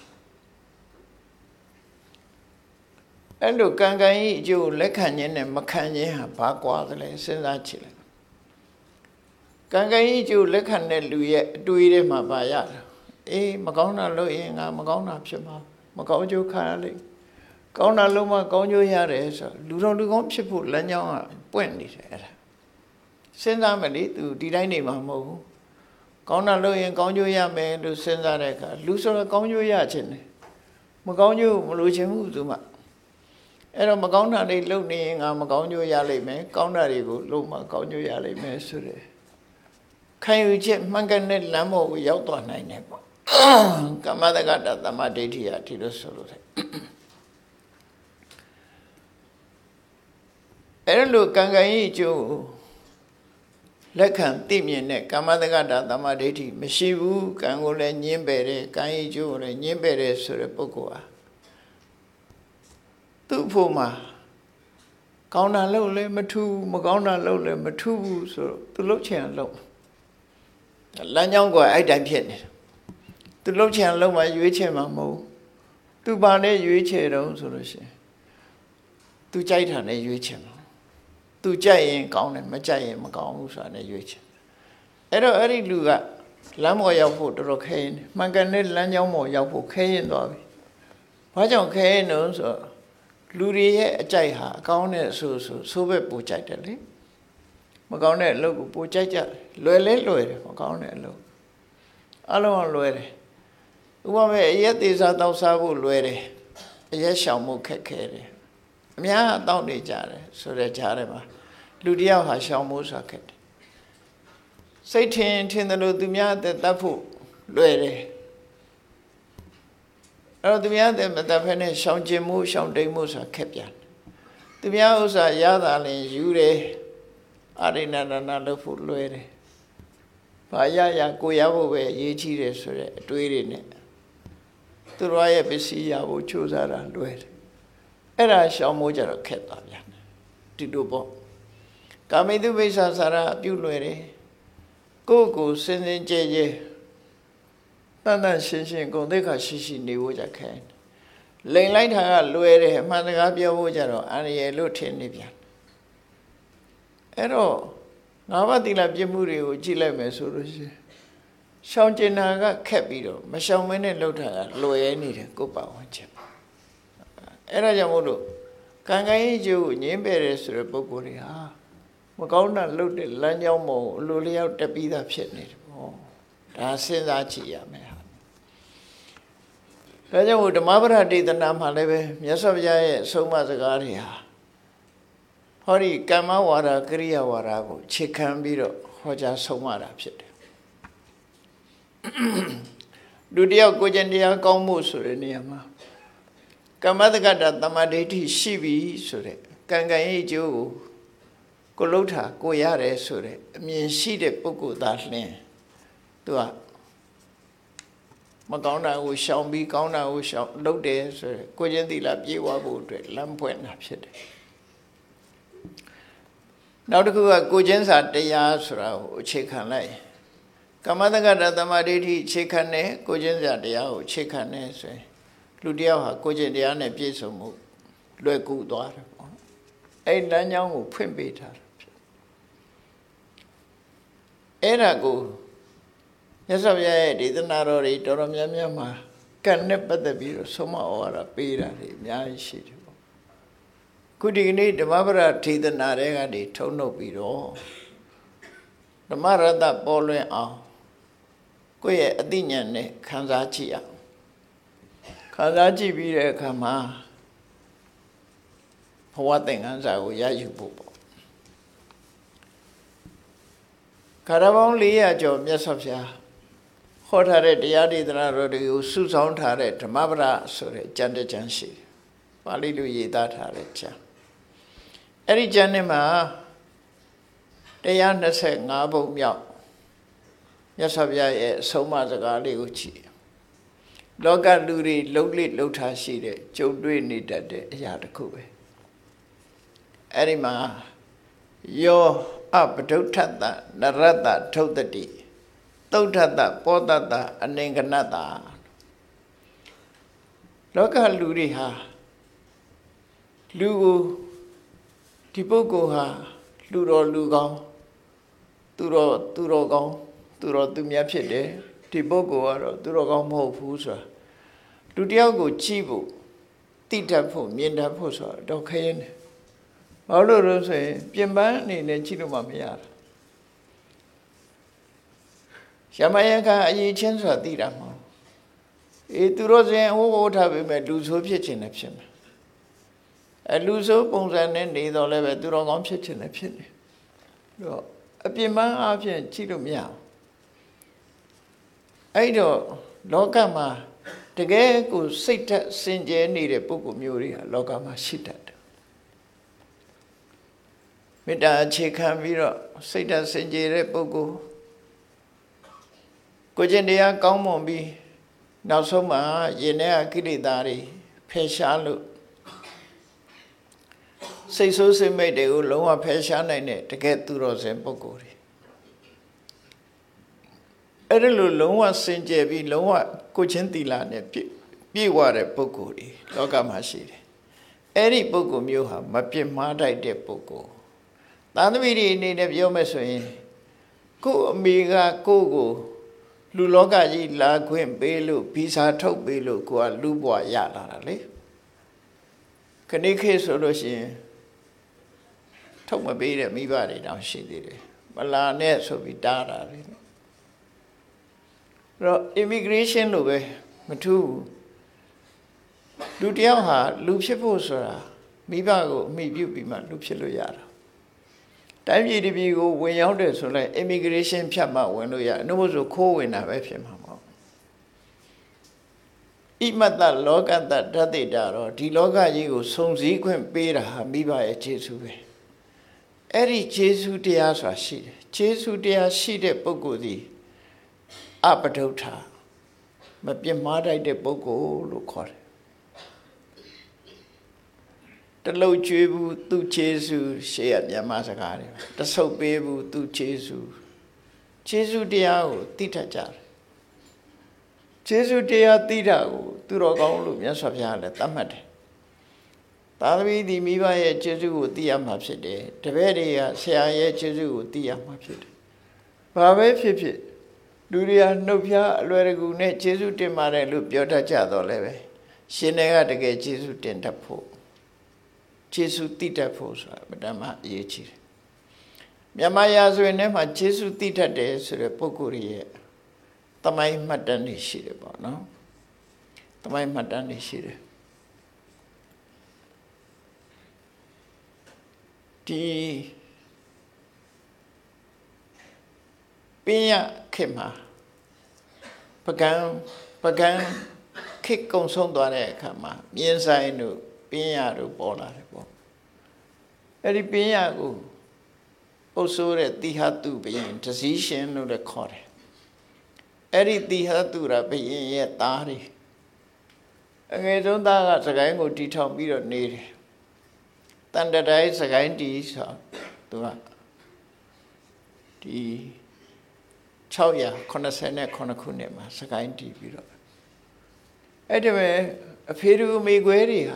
အဲ့လိုကံကံဤအကျိုးလက်ခံခြင်းနဲ့မခံခြင်းဟာဘာကွာသလဲစဉ်းစားကြည့်လိုက်ကံကံဤအကျိုးလက်ခံတဲ့လူရဲ့အတွေးထဲမှာပါရတာအေးမကောင်းတာလုပ်ရင်ငါမကောင်းတာဖြစ်မှာမကောင်းကျိုးခံရလိမ့်ကောင်းတာလုပ်မှကောင်းကျိုးရတယ်ဆိုလူတော်လူကောင်းဖြစ်ဖို့လမ်းကြောင်းကပွင့်နေတယ်အဲ့ဒါစဉ်းစားမလို့သူဒီတိုင်းနေမှာမဟုတ်ဘူးကောင်းတာလုပ်ရင်ကောင်းကျိုးရမယ်လို့စဉ်းစားတဲ့အခါလူဆိုတော့ကောင်းကျိုးရခြင်းတယ်မကောင်းကျိုးမလိုချင်ဘူးသူမှအဲ့တော့မကောင်းတာတွေလုပ်နေရင်ငါမကောင်းကျိုးရလိမ့်မယ်ကောင်းတာတွေကိုလုပ်မှကောင်းကျိုးရလိမ့်မယ်ဆိုတဲ့ခံယူချက်မှန်ကန်တဲ့လမ်းပေါ်ကိုရောက်သွားနိုင်တယ်ပေါ့ကမ္မတက္ကတသမ္မာဒိဋ္ဌိဟာဒီလိုဆိုလို့တယ်အဲ့လိုကံကံဤအကျိုးလက်ခံသိမြင်တဲ့ကမ္မတက္ကတသမ္မာဒိဋ္ဌိမရှိဘူးကံကိုလည်းညှင်းပယ်တယ်ကံဤအကျိုးကိုလည်းညှင်းပယ်တယ်ဆိုတဲ့ပုဂ္ဂိုလ်ဟာသူ့ဖို့မှာကောင်းတာလုပ်လည်းမထူးမကောင်းတာလုပ်လည်းမထူးဘူးဆိုတော့သူလုပ်ချင်အောင်လုပ်လမ်းကြောင်းကအဲ့တိုင်းဖြစ်နေတယ်သူလုပ်ချင်အောင်လုပ်မှရွေးချယ်မှာမဟုတ်သူပါနဲ့ရွေးချယ်တော့ဆိုလို့ရှိရင်သူကြိုက်တာနဲ့ရွေးချယ်မှာသူကြိုက်ရင်ကောင်းတယ်မကြိုက်ရင်မကောင်းဘူးဆိုတာနဲ့ရွေးချယ်အဲ့တော့အဲ့ဒီလူကလမ်းပေါ်ရောက်ဖို့တော်တော်ခဲရင်မှန်ကန်တဲ့လမ်းကြောင်းပေါ်ရောက်ဖို့ခဲရင်သွားပြီဘာကြောင့်ခဲရင်လို့ဆိုတော့လူတွေရဲ့အကြိုက်ဟာအကောင်းနဲ့ဆိုးဘက်ပိုကြိုက်တယ်လေမကောင်းတဲ့အလုပ်ကိုပိုကြိုက်ကြတယ်လွယ်တယ်မကောင်းတဲ့အလုပ်အလုံးလွယ်တယ်ဥပမာအရက်သေးစားတောက်စားဖို့လွယ်တယ်အရက်ရှောင်မှုခက်ခဲတယ်အများတောက်နေကြတယ်ဆိုတဲ့ကြားထဲမှာလူတယောက်ဟာရှောင်မှုဆိုတာခက်တယ်စိတ်ထင်တယ်လို့သူများအသက်တတ်ဖို့လွယ်တယ်အဲ့တော့သူများအသက်မတတ်ဖဲနဲ့ရှောင်ကျင်မှုရှောင်တိမ်မှုဆိုတာခက်ပြန်သူများဥစ္စာရတာလည်းယူတယ်အရိဏဒနာလုပ်ဖို့လွယ်တယ်ဘာရကိုရဖို့ပဲအရေးကြီးတယ်ဆိုတဲ့အတွေးတွေနဲ့သူတို့ရဲ့ပစ္စည်းရဖို့ကြိုးစားတာလွယ်တယ်အဲ့ဒါရှောင်မိုးကြတော့ခက်သွားပြန်တယ်ဒီလိုပေါ့ကာမိတုပိစ္ဆာစာရအပြုလွယ်တယ်ကိုယ်စင်စင်ကြဲကြဲတန်တန်ရှင်းရှင်းဂုဏ်သိက္ခာရှိနေဖို့ကြခဲလိန်လိုက်တာကလွယ်တယ်အမှန်တကားပြောဖို့ကြတော့အန္တရာယ်လို့ထင်နေပြန်အဲ့တော့ငါးပါးသီလပြည့်မှုတွေကိုကြည့်လိုက်မယ်ဆိုလို့ရှိရင်ရှောင်ကျင်တာကခက်ပြီးတော့မရှောင်မင်းနဲ့လှုပ်တာကလွယ်နေတယ်ကိုယ်ပါဝင်ချက်အဲ့ဒါကြောင့်မို့လို့ကံကံရဲ့ကျိုးကိုငြင်းပယ်တယ်ဆိုတဲ့ပုဂ္ဂိုလ်တွေဟာမကောင်းတာလှုပ်တဲ့လမ်းကြောင်းပေါ်အလိုလျောက်တက်ပြီးသားဖြစ်နေတယ်ပေါ့ဒါစဉ်းစားကြည့်ရမယ်ဟာဒါကြောင့်မို့ဓမ္မပဒဒေသနာမှာလည်းပဲမြတ်စွာဘုရားရဲ့အဆုံးအမစကားတွေဟာဟောဒီကမ္မဝါဒကရိယာဝါဒကိုခြေခံပြီးတော့ဟောကြားဆုံးမတာဖြစ်တယ်လူတယောက်ကိုကျင့်တရားကောင်းမှုဆိုတဲ့နေရာမှာကမ္မတက္ကတသမ္မာဒိဋ္ဌိရှိပြီဆိုတဲ့ကံကံရဲ့အကျိုးကိုလှုပ်တာကိုရတယ်ဆိုတဲ့အမြင်ရှိတဲ့ပုဂ္ဂိုလ်သားလျှင်သူကမကောင်းတာကိုရှောင်ပြီးကောင်းတာကိုရှောင်လုပ်တယ်ဆိုတဲ့ကိုကျင့်သီလပြေဝဖို့အတွက်လမ်းဖွင့်တာဖြစ်တယ်နောက်တစ်ခုကကိုကျင့်စာတရားဆိုတာကိုအခြေခံလိုက်ကမ္မတက္ကတသမ္မာဒိဋ္ဌိအခြေခံတဲ့ကိုကျင့်စာတရားကိုအခြေခံနေဆိုရင်လူတယောက်ဟာကိုကျင့်တရားနဲ့ပြည့်စုံမှုလွယ်ကူသွားတယ်ပေါ့အဲ့လမ်းကြောင်းကိုဖွင့်ပေးထားတယ်အဲ့ဒါကိုမြတ်စွာဘုရားရဲ့ဒေသနာတော်တွေတော်တော်များများမှာကံနဲ့ပတ်သက်ပြီးတော့ဆုံးမဩဝါဒပေးတာတွေအများကြီးရှိတယ်ပေါ့ခုဒီကနေ့ဓမ္မပဒဒေသနာတွေကနေထုံနှုတ်ပြီးတော့ဓမ္မရတ္တပေါ်လွင်အောင်ကိုယ့်ရဲ့အသိဉာဏ်နဲ့ခံစားကြည့်အောင်ခံစားကြည့်ပြီးတဲ့အခါမှာဘဝသင်္ကန်းစာကိုရယူဖို့ပေါ့ခါရပေါင်း400ကျော်မြတ်စွာဘုရားဟောထားတဲ့တရားဒေသနာတော်တွေကိုစုဆောင်းထားတဲ့ဓမ္မပဒဆိုတဲ့ကျမ်းတစ်ကျမ်းရှိတယ်။ပါဠိလိုရေးသားထားတဲ့ကျမ်းအဲ့ဒီကျမ်းထဲမှာ125ဘုံမြောက်မြတ်စွာဘုရားရဲ့အဆုံးအမစကားလေးကိုကြည့်လောကလူတွေလှုပ်လှုပ်ထားရှိတဲ့ကြုံတွေ့နေတတ်တဲ့အရာတစ်ခုပဲအဲ့ဒီမှာယောပဒုဋ္ဌတ္တနရတ္တထုတ္တိသုဒ္ဓတ္တပောတတ္တအနင်္ဂနတ္တလောကလူတွေဟာလူကိုဒီပုဂ္ဂိုလ်ဟာလူတော်လူကောင်းသူတော်ကောင်းသူမြတ်ဖြစ်တယ်ဒီပုဂ္ဂိုလ်ကတော့သူတော်ကောင်းမဟုတ်ဘူးဆိုတာလူတယောက်ကိုကြည့်ဖို့သိတတ်ဖို့မြင်တတ်ဖို့ဆိုတာတော့ခရင်တယ်ဘာလို့လဲဆိုရင်ပြင်ပန်းအနေနဲ့ကြည့်လို့မှမရတာရမယကအရေးချင်းဆိုတာသိတာမဟုတ်သူတို့စဉ်ဟိုထားပေမဲ့လူဆိုးဖြစ်ခြင်းနဲ့ဖြစ်မယ်လူဆိုးပုံစံနဲ့နေတော့လည်းပဲသူတော်ကောင်းဖြစ်ခြင်းနဲ့ဖြစ်နေတော့အပြင်ပန်းအပြင်ကြည့်လို့မရဘူးအဲ့တော့လောကမှာတကယ်ကိုစိတ်ဓာတ်စင်ကြယ်နေတဲ့ပုဂ္ဂိုလ်မျိုးတွေဟာလောကမှာရှိတတ်တယ်မေတ္တာအခြေခံပြီးတော့စိတ်ဓာတ်စင်ကြယ်တဲ့ပုဂ္ဂိုလ်ကိုကျင့်တရားကောင်းမွန်ပြီးနောက်ဆုံးမှာယင်တဲ့ကိလေသာတွေဖယ်ရှားလို့စိတ်ဆိုးစိတ်မိတ်တွေကိုလုံးဝဖယ်ရှားနိုင်တဲ့တကယ်သူတော်စင်ပုဂ္ဂိုလ်တွေအဲ့ဒါလိုလုံးဝစင်ကြယ်ပြီးလုံးဝကိုချင်းသီလနဲ့ပြည့်ဝတဲ့ပုဂ္ဂိုလ်တွေလောကမှာရှိတယ်အဲ့ဒီပုဂ္ဂိုလ်မျိုးဟာမပြစ်မှားတတ်တဲ့ပုဂ္ဂိုလ်သာသမီတွေအနေနဲ့ပြောမယ်ဆိုရင်ကို့အမိကကို့ကိုလူလောကကြီးလာခွင့်ပေးလို့ဗီဇာထုတ်ပေးလို့ကိုကလူဘွားရလာတာလေခဏခေတ်ဆိုလို့ရှိရင်ထုတ်မပေးတဲ့မိဘတွေတောင်ရှိသေးတယ်မလာနဲ့ဆိုပြီးတားတာလေတော့ immigration လို့ပဲမထူးဘူးလူတယောက်ဟာလူဖြစ်ဖို့ဆိုတာမိဘကိုအမိပြုပြီးမှလူဖြစ်လို့ရတာတိုင်းပြည်တစ်ပြည်ကိုဝင်ရောက်တယ်ဆိုလိုက် immigration ဖြတ်မှဝင်လို့ရတယ်နှုတ်ဆိုခိုးဝင်တာပဲဖြစ်မှာပေါ့ဣမတ္တလောကတ္တဓာတိတာတော့ဒီလောကကြီးကိုစုံစည်းခွင့်ပေးတာဟာမိဘရဲ့ခြေဆုပဲအဲ့ဒီခြေဆုတရားဆိုတာရှိတယ်ခြေဆုတရားရှိတဲ့ပုဂ္ဂိုလ်ဒီအပဒုဋ္ဌာမပြစ်မှားတတ်တဲ့ပုဂ္ဂိုလ်လို့ခေါ်တယ်တလုံးကျွေးဘူးသူခြေဆုရှေ့ရမြန်မာစကားတွေတဆုပ်ပေးဘူးသူခြေဆုတရားကိုသိတတ်ကြတယ်ခြေဆုတရားသိတာကိုသူတော်ကောင်းလို့မြတ်စွာဘုရားလည်းသတ်မှတ်တယ်သာသမီဒီမိဘရဲ့ခြေဆုကိုသိရမှာဖြစ်တယ်တပည့်တွေကဆရာရဲ့ခြေဆုကိုသိရမှာဖြစ်တယ်ဘာပဲဖြစ်ဖြစ်လူတွေကနှုတ်ဖျားအလွယ်တကူနဲ့ခြေဆုတင်ပါတယ်လို့ပြောတတ်ကြတော့လည်းပဲရှင်တွေကတကယ်ခြေဆုတင်တတ်ဖို့ခြေဆုသိတတ်ဖို့ဆိုတာဗဒမအရေးကြီးတယ်မြန်မာရာဇဝင်ထဲမှာခြေဆုသိတတ်တယ်ဆိုတဲ့ပုဂ္ဂိုလ်ရဲ့သမိုင်းမှတ်တမ်းတွေရှိတယ်ပေါ့နော်သမိုင်းမှတ်တမ်းတွေရှိတယ်ဒီပင်ရခေတ်မှာပကံခေတ်ကုံဆုံးသွားတဲ့အခါမှာမြင်းဆိုင်တို့ပင်ရတို့ပေါ်လာတယ်ပေါ့အဲ့ဒီပင်ရကိုအုပ်စိုးတဲ့တိဟတုဘုရင်တစည်းရှင်လို့လည်းခေါ်တယ်အဲ့ဒီတိဟတုရာဘုရင်ရဲ့သားတွေအငယ်ဆုံးသားကစကိုင်းကိုတီထောင်ပြီးတော့နေတယ်တန်တတိုင်းစကိုင်းတီဆိုသူကဒီ689ခုနှစ်မှာစကိုင်းတီပြီးတော့အဲ့ဒီမဲ့အဖေတို့မိခွဲတွေဟာ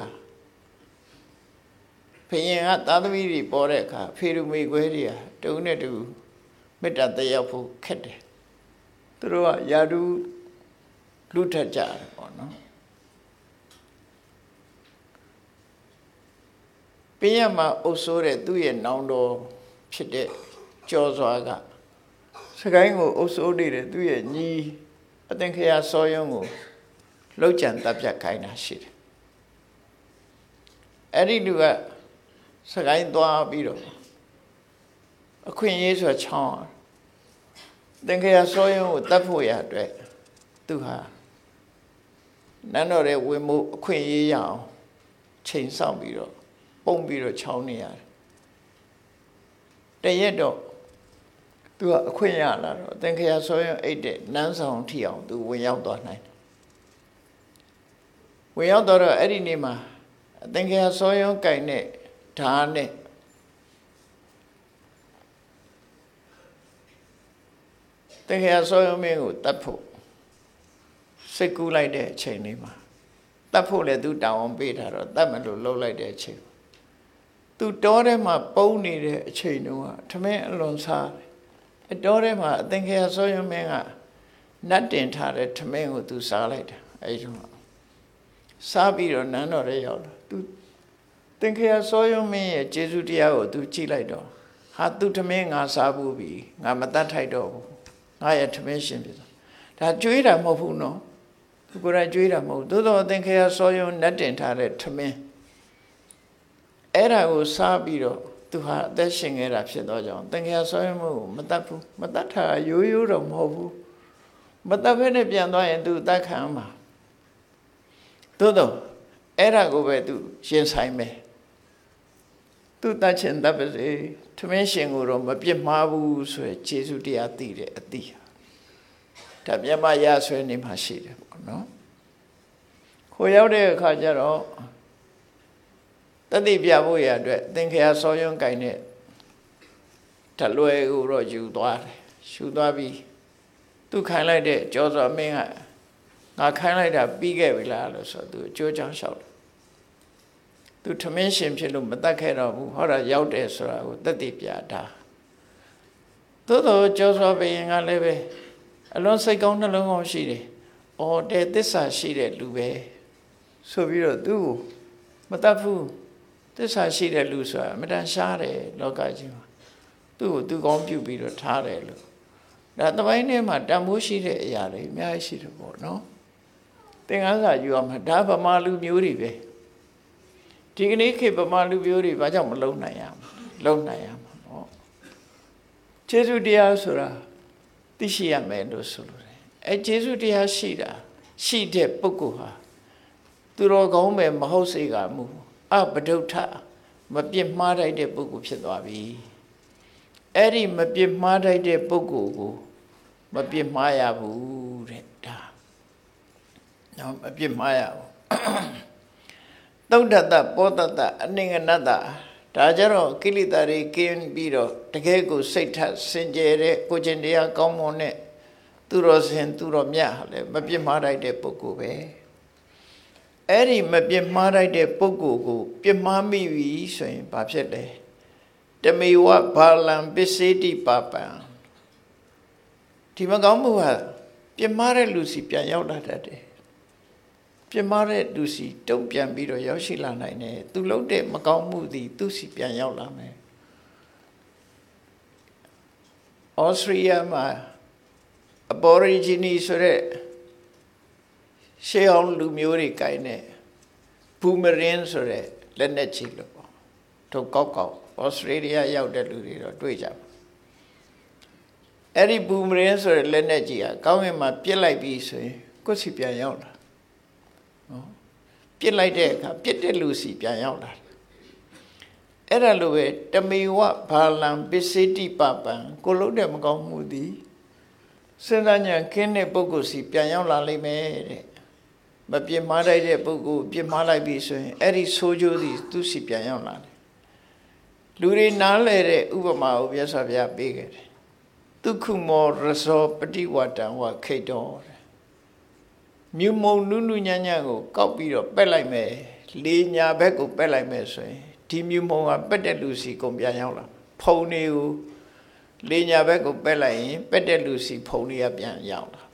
ဘုရင်ကသာသမီတွေပေါ်တဲ့အခါဖေတို့မိခွဲတွေဟာတုံးနဲ့တူမေတ္တာတရားဖို့ခက်တယ်သူတို့ကယာတုလူထက်ကြတယ်ပေါ့နော်ပင်ရမှာအုပ်စိုးတဲ့သူ့ရဲ့နောင်တော်ဖြစ်တဲ့ကျော်စွာကစကိုင်းကိုအုပ်စိုးနေတဲ့သူ့ရဲ့ညီအသင်္ခရစောယုံကိုလောက်ကြံတပ်ပြတ်ခိုင်းတာရှိတယ်အဲ့ဒီလူကစကိုင်းသွားပြီးတော့အခွင့်အရေးဆိုချောင်းသင်္ခရစောယုံကိုတတ်ဖို့ရအတွက်သူဟာနန်းတော်ရဲ့ဝင်မှုအခွင့်အရေးရအောင်ချိန်ဆောင်ပြီးတော့ပုံပြီးတော့ချောင်းနေရတယ်တရက်တော့သူကအခွင့်ရလာတော့သင်္ခရစောယုံအိတ်တဲ့နန်းဆောင်ထီအောင်သူဝင်ရောက်သွားနိုင်တယ်ဝင်ရောက်တော့အဲ့ဒီနေ့မှာသင်္ခရစောယုံကင်နဲ့ဓာတ်နဲ့သင်္ခါစောယုံမင်းကိုတတ်ဖို့စိတ်ကူးလိုက်တဲ့အချိန်လေးမှာတတ်ဖို့လည်းသူတောင်းအောင်ပေးထားတော့တတ်မလို့လှုပ်လိုက်တဲ့အချိန်သူတောထဲမှာပုန်းနေတဲ့အချိန်တုန်းကထမင်းအလွန်စားတယ်တောထဲမှာသင်္ခါစောယုံမင်းကနတ်တင်ထားတဲ့ထမင်းကိုသူစားလိုက်တာအဲဒီတော့စားပြီးတော့နန်းတော်ထဲရောက်လာသူသင်္ခါစောယုံမင်းရဲ့ကျေးဇူးတရားကိုသူကြည့်လိုက်တော့ဟာသူထမင်းငါစားဘူးပြီငါမတတ်ထိုက်တော့ဘူးငါရဲ့ထမင်းရှင်ပြီဒါကြွေးတာမဟုတ်ဘူးနော်သူကိုယ်တိုင်ကြွေးတာမဟုတ်သို့တော့သင်္ခါစောယုံနတ်တင်ထားတဲ့ထမင်းအဲ့ဒါကိုစားပြီးတော့သူဟာအသက်ရှင်ခဲ့တာဖြစ်တော့ကြောင့်သင်္ခါစောယုံကိုမတတ်ဘူးမတတ်တာရိုးရိုးတော့မဟုတ်ဘူးမတတ်ဘဲနဲ့ပြန်သွားရင်သူအသက်ခံမှာသို့တော့အဲ့ဒါကိုပဲသူရင်ဆိုင်မယ်သူတတ်ချင်တတ်ပါစေထမင်းရှင်ကိုတော့မပြစ်မှားဘူးဆိုရယ်ကျေးဇူးတရားသိတဲ့အသိဒါမြတ်မရဆွဲနေမှရှိတယ်ပေါ့နော်ခိုရောက်တဲ့အခါကျတော့တတိပြဖို့ရအတွက်သင်္ခါစောယုံကိုင်တဲ့ဓလွယ်ကိုတော့ယူသွားတယ်ယူသွားပြီးသူခိုင်းလိုက်တဲ့ကျော်စောမင်းကငါခိုင်းလိုက်တာပြီးခဲ့ပြီလားလို့ဆိုသူအကျိုးကြောင့်လျှောက်တယ်သူထမင်းရှင်ဖြစ်လို့မတတ်ခဲ့တော့ဘူးဟောတာရောက်တယ်ဆိုတာကိုတတိပြတာသို့တော့ကျော်စောဘုရင်ကလည်းပဲအလွန်စိတ်ကောင်းနှလုံးကောင်းရှိတယ်။အော်တဲ့သစ္စာရှိတဲ့လူပဲဆိုပြီးတော့သူ့ကိုမတတ်ဘူးသစ္စာရှိတဲ့လူဆိုတာအမတန်ရှားတယ်လောကကြီးမှာသူ့ကိုသူကောင်းပြုပြီးတော့ထားတယ်လို့ဒါတပိုင်းထဲမှာတန်ဖိုးရှိတဲ့အရာတွေအများကြီးရှိတယ်ပေါ့နော်သင်္ကန်းစာယူအောင်ဒါဗမာလူမျိုးတွေပဲဒီကနေ့ခေတ်ဗမာလူမျိုးတွေဘာကြောင့်မလုံနိုင်ရမလဲလုံနိုင်ရမှာနော်ကျေးဇူးတရားဆိုတာသိရှိရမယ်လို့ဆိုလိုတယ်အဲကျေးဇူးတရားရှိတာရှိတဲ့ပုဂ္ဂိုလ်ဟာသူတော်ကောင်းပဲမဟုတ်စေကမူအပဒုဋ္ဌမပြစ်မှားတတ်တဲ့ပုဂ္ဂိုလ်ဖြစ်သွားပြီအဲ့ဒီမပြစ်မှားတတ်တဲ့ပုဂ္ဂိုလ်ကိုမပြစ်မှားရဘူးတဲ့ဒါနော်မပြစ်မှားရဘူးသုဒ္ဓတ္တပောတ္တအနိငနတ္တဒါကြတော့ကိလေသာတွေကင်းပြီးတော့တကယ်ကိုစိတ်ထစင်ကြယ်တဲ့ကိုကျင်တရားကောင်းမွန်တဲ့သူတော်စင်သူတော်မြတ်ဟာလည်းမပြစ်မှားတတ်တဲ့ပုဂ္ဂိုလ်ပဲအဲ့ဒီမပြစ်မှားတတ်တဲ့ပုဂ္ဂိုလ်ကိုပြစ်မှားမိပြီဆိုရင်ဘာဖြစ်လဲတမေဝဘာလံပစ္စေတိပပံဒီမကောင်းမှုဟာပြစ်မှားတဲ့လူစီပြန်ရောက်လာတတ်တယ်ပြစ်မှားတဲ့လူစီတုံ့ပြန်ပြီးတော့ရောက်ရှိလာနိုင်တယ်သူလုပ်တဲ့မကောင်းမှုသည်သူစီပြန်ရောက်လာမယ်ဩစတြေးလျမှာအဘောရီဂျီနီဆိုတဲ့ရှေးအောင်လူမျိုးတွေကိုင်းတဲ့ဘူမရင်ဆိုတဲ့လက်နက်ကြီးလို့ပေါ့တို့ကောက်ဩစတြေးလျရောက်တဲ့လူတွေတော့တွေ့ကြပါအဲ့ဒီဘူမရင်ဆိုတဲ့လက်နက်ကြီးကကောင်းကင်မှာပြစ်လိုက်ပြီးဆိုရင်ကိုယ်စီပြန်ရောက်လာနော်ပြစ်လိုက်တဲ့အခါပြစ်တဲ့လူစီပြန်ရောက်လာအဲ့ဒါလိုပဲတမေဝဘာလံပစ္စေတိပပံကိုလုံးတဲ့မကောင်းမှုသည်စဉ်းစားဉာဏ်ခင်းတဲ့ပုဂ္ဂိုလ်စီပြန်ရောက်လာလိမ့်မယ်တဲ့မပြစ်မှားလိုက်တဲ့ပုဂ္ဂိုလ်ပြစ်မှားလိုက်ပြီဆိုရင်အဲ့ဒီဆိုးကျိုးသည်သူစီပြန်ရောက်လာတယ်လူတွေနားလဲတဲ့ဥပမာကိုမြတ်စွာဘုရားပေးခဲ့တယ်ဒုက္ခမောရဇောပฏิဝတ္တံဝခိတ္တောမြုံမုံနုနုညံ့ညံ့ကိုကောက်ပြီးတော့ပက်လိုက်မယ်လေညာဘက်ကိုပက်လိုက်မယ်ဆိုရင်ဒီမြုံမုံကပက်တဲ့လူစီကုန်ပြန်ရောက်လာဖုံတွေကိုလေညာဘက်ကိုပက်လိုက်ရင်ပက်တဲ့လူစီဖုံတွေကပြန်ရောက်လာ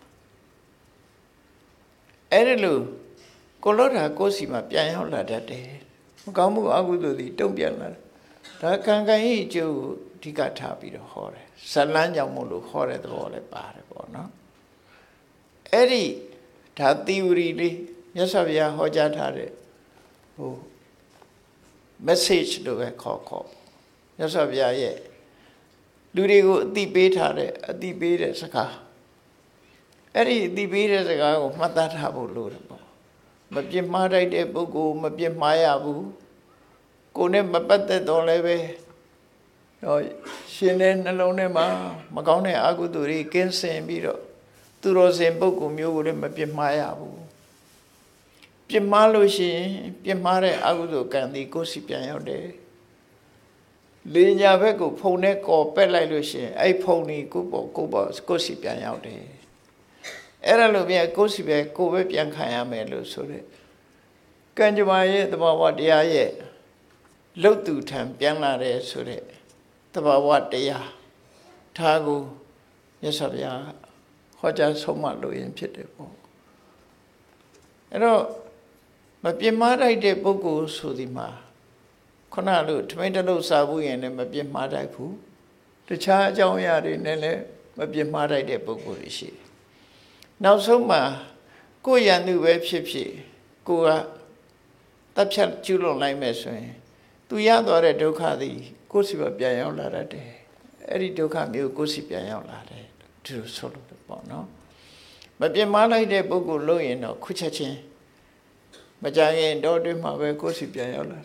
အဲ့ဒီလိုကိုလို့တာကိုယ်စီမှာပြန်ရောက်လာတတ်တယ်မကောင်းမှုအကုသိုလ်တွေတုံ့ပြန်လာဒါကံကံရဲ့အကျိုးကိုအဓိကထားပြီးတော့ဟောတယ်ဇလန်းကြောင့်မို့လို့ဟောတဲ့သဘောလည်းပါတယ်ပေါ့နော်အဲ့ဒီဒါသီဝရီလေးမြတ်စွာဘုရားဟောကြားထားတဲ့ဟို message လို့ပဲခေါ်မြတ်စွာဘုရားရဲ့လူတွေကိုအတိပေးထားတဲ့အတိပေးတဲ့စကားအဲ့ဒီအတိပေးတဲ့စကားကိုမှတ်သားထားဖို့လိုတယ်ပေါ့မပြစ်မှားတတ်တဲ့ပုဂ္ဂိုလ်မပြစ်မှားရဘူးကိုယ်နဲ့မပတ်သက်တော့လည်းပဲတော့ရှင်တဲ့နှလုံးထဲမှာမကောင်းတဲ့အကုသိုလ်တွေကင်းစင်ပြီးတော့သူတော်စင်ပုဂ္ဂိုလ်မျိုးကိုလည်းမပြစ်မှားရဘူးပြစ်မှားလို့ရှိရင်ပြစ်မှားတဲ့အကုသိုလ်ကံဒီကိုယ်စီပြန်ရောက်တယ်လေညာဘက်ကိုဖုံနဲ့ကော်ပက်လိုက်လို့ရှိရင်အဲ့ဖုံนี่ကိုစီပြန်ရောက်တယ်အဲ့ဒါလို့ပြန်ကိုစီပဲကိုပဲပြန်ခံရမယ်လို့ဆိုတဲ့ကံကြမ္မာရဲ့သဘာဝတရားရဲ့လှုပ်သူထံပြန်လာတယ်ဆိုတဲ့သဘာဝတရားဒါကိုမြတ်စွာဘုရားဟောကြားဆုံးမလို့ရင်ဖြစ်တယ်ပေါ့အဲ့တော့မပြင်းမာတိုက်တဲ့ပုဂ္ဂိုလ်ဆိုဒီမှာခုနလိုထမိန်တလုံးစားဘူးရင်လည်းမပြင်းမာတိုက်ဘူးတခြားအကြောင်းအရာတွေနဲ့လည်းမပြင်းမာတိုက်တဲ့ပုဂ္ဂိုလ်တွေရှိတယ်နောက်ဆုံးမှာကိုယ်ရန်သူပဲဖြစ်ဖြစ်ကိုကတပ်ဖြတ်ကျူးလွန်လိုက်မယ်ဆိုရင်သူရသွားတဲ့ဒုက္ခသည်ကိုယ်စီပဲပြန်ရောက်လာတတ်တယ်အဲ့ဒီဒုက္ခမျိုးကိုယ်စီပြန်ရောက်လာတယ်ဒီလိုဆိုလို့ပေါ့နော်မပြင်းမာလိုက်တဲ့ပုဂ္ဂိုလ်လို့ရင်တော့ခုချက်ချင်းမကြရင်တော့တွင်မှာပဲကိုယ်စီပြန်ရောက်လာ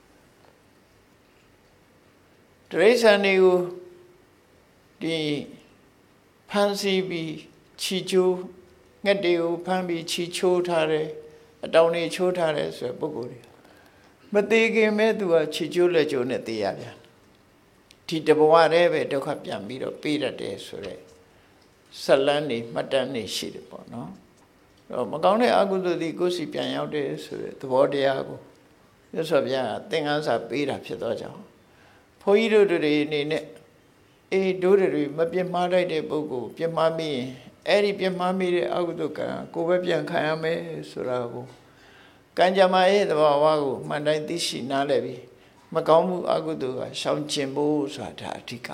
တရိစ္ဆာန်တွေကိုဒီဖန်စီပြီးချီချိုးငှက်တွေကိုဖမ်းပြီးချီချိုးထားတယ်အတောင်တွေချိုးထားတယ်ဆိုတဲ့ပုဂ္ဂိုလ်တွေမသေးခင်မဲ့သူကချီချိုးလက်ချိုးနဲ့သေရပြန်ဒီတဘဝတည်းပဲဒုက္ခပြန်ပြီးတော့ပေးတတ်တယ်ဆိုတဲ့ဆက်လန်းနေမှတ်တမ်းနေရှိတယ်ပေါ့နော်တော့မကောင်းတဲ့အကုသိုလ်ဒီကိုယ်စီပြန်ရောက်တယ်ဆိုတဲ့သဘောတရားကိုမြတ်စွာဘုရားသင်္ကန်းစာပေးတာဖြစ်သောကြောင့်ဘုန်းကြီးတို့တွေအနေနဲ့တို့တွေမပြင်းမားတတ်တဲ့ပုဂ္ဂိုလ်ပြင်းမားမိရင်အဲ့ဒီပြင်းမားမိတဲ့အကုသိုလ်ကံကိုပဲပြန်ခံရမယ်ဆိုတာကိုကံကြမ္မာရဲ့သဘာဝကိုမှန်တိုင်းသိရှိနားလည်ပြီးမကောင်းမှုအကုသိုလ်ကရှောင်ကျင်ဖို့ဆိုတာအဓိက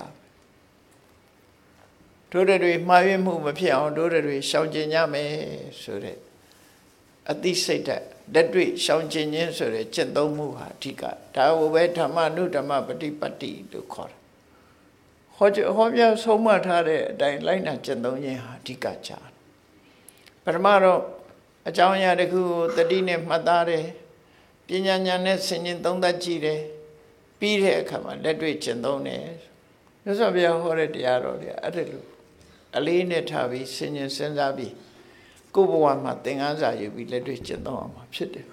တို့တွေမှားယွင်းမှုမဖြစ်အောင်တို့တွေရှောင်ကျင်ကြမယ်ဆိုတဲ့အသိစိတ်ဓာတ်လက်တွေ့ရှောင်ကျင်ခြင်းဆိုတဲ့ကျင့်သုံးမှုဟာအဓိကဒါကိုပဲဓမ္မနုဓမ္မပฏิပတ်တိလို့ခေါ်တယ်ဟောပြဆုံးမထားတဲ့အတိုင်းလိုက်နာကျင့်သုံးခြင်းဟာအဓိကကြပထမတော့အကြောင်းအရာတစ်ခုကိုတတိနဲ့မှတ်သားတယ်ပညာဉာဏ်နဲ့ဆင်ခြင်သုံးသပ်ကြည့်တယ်ပြီးတဲ့အခါမှာလက်တွေ့ကျင့်သုံးတယ်မြတ်စွာဘုရားဟောတဲ့တရားတော်တွေအဲ့ဒါလို့အလေးနဲ့ထားပြီးဆင်ခြင်စဉ်းစားပြီးကိုယ်ဘဝမှာသင်္ကန်းစာယူပြီးလက်တွေ့ကျင့်သုံးအောင်ဖြစ်တယ်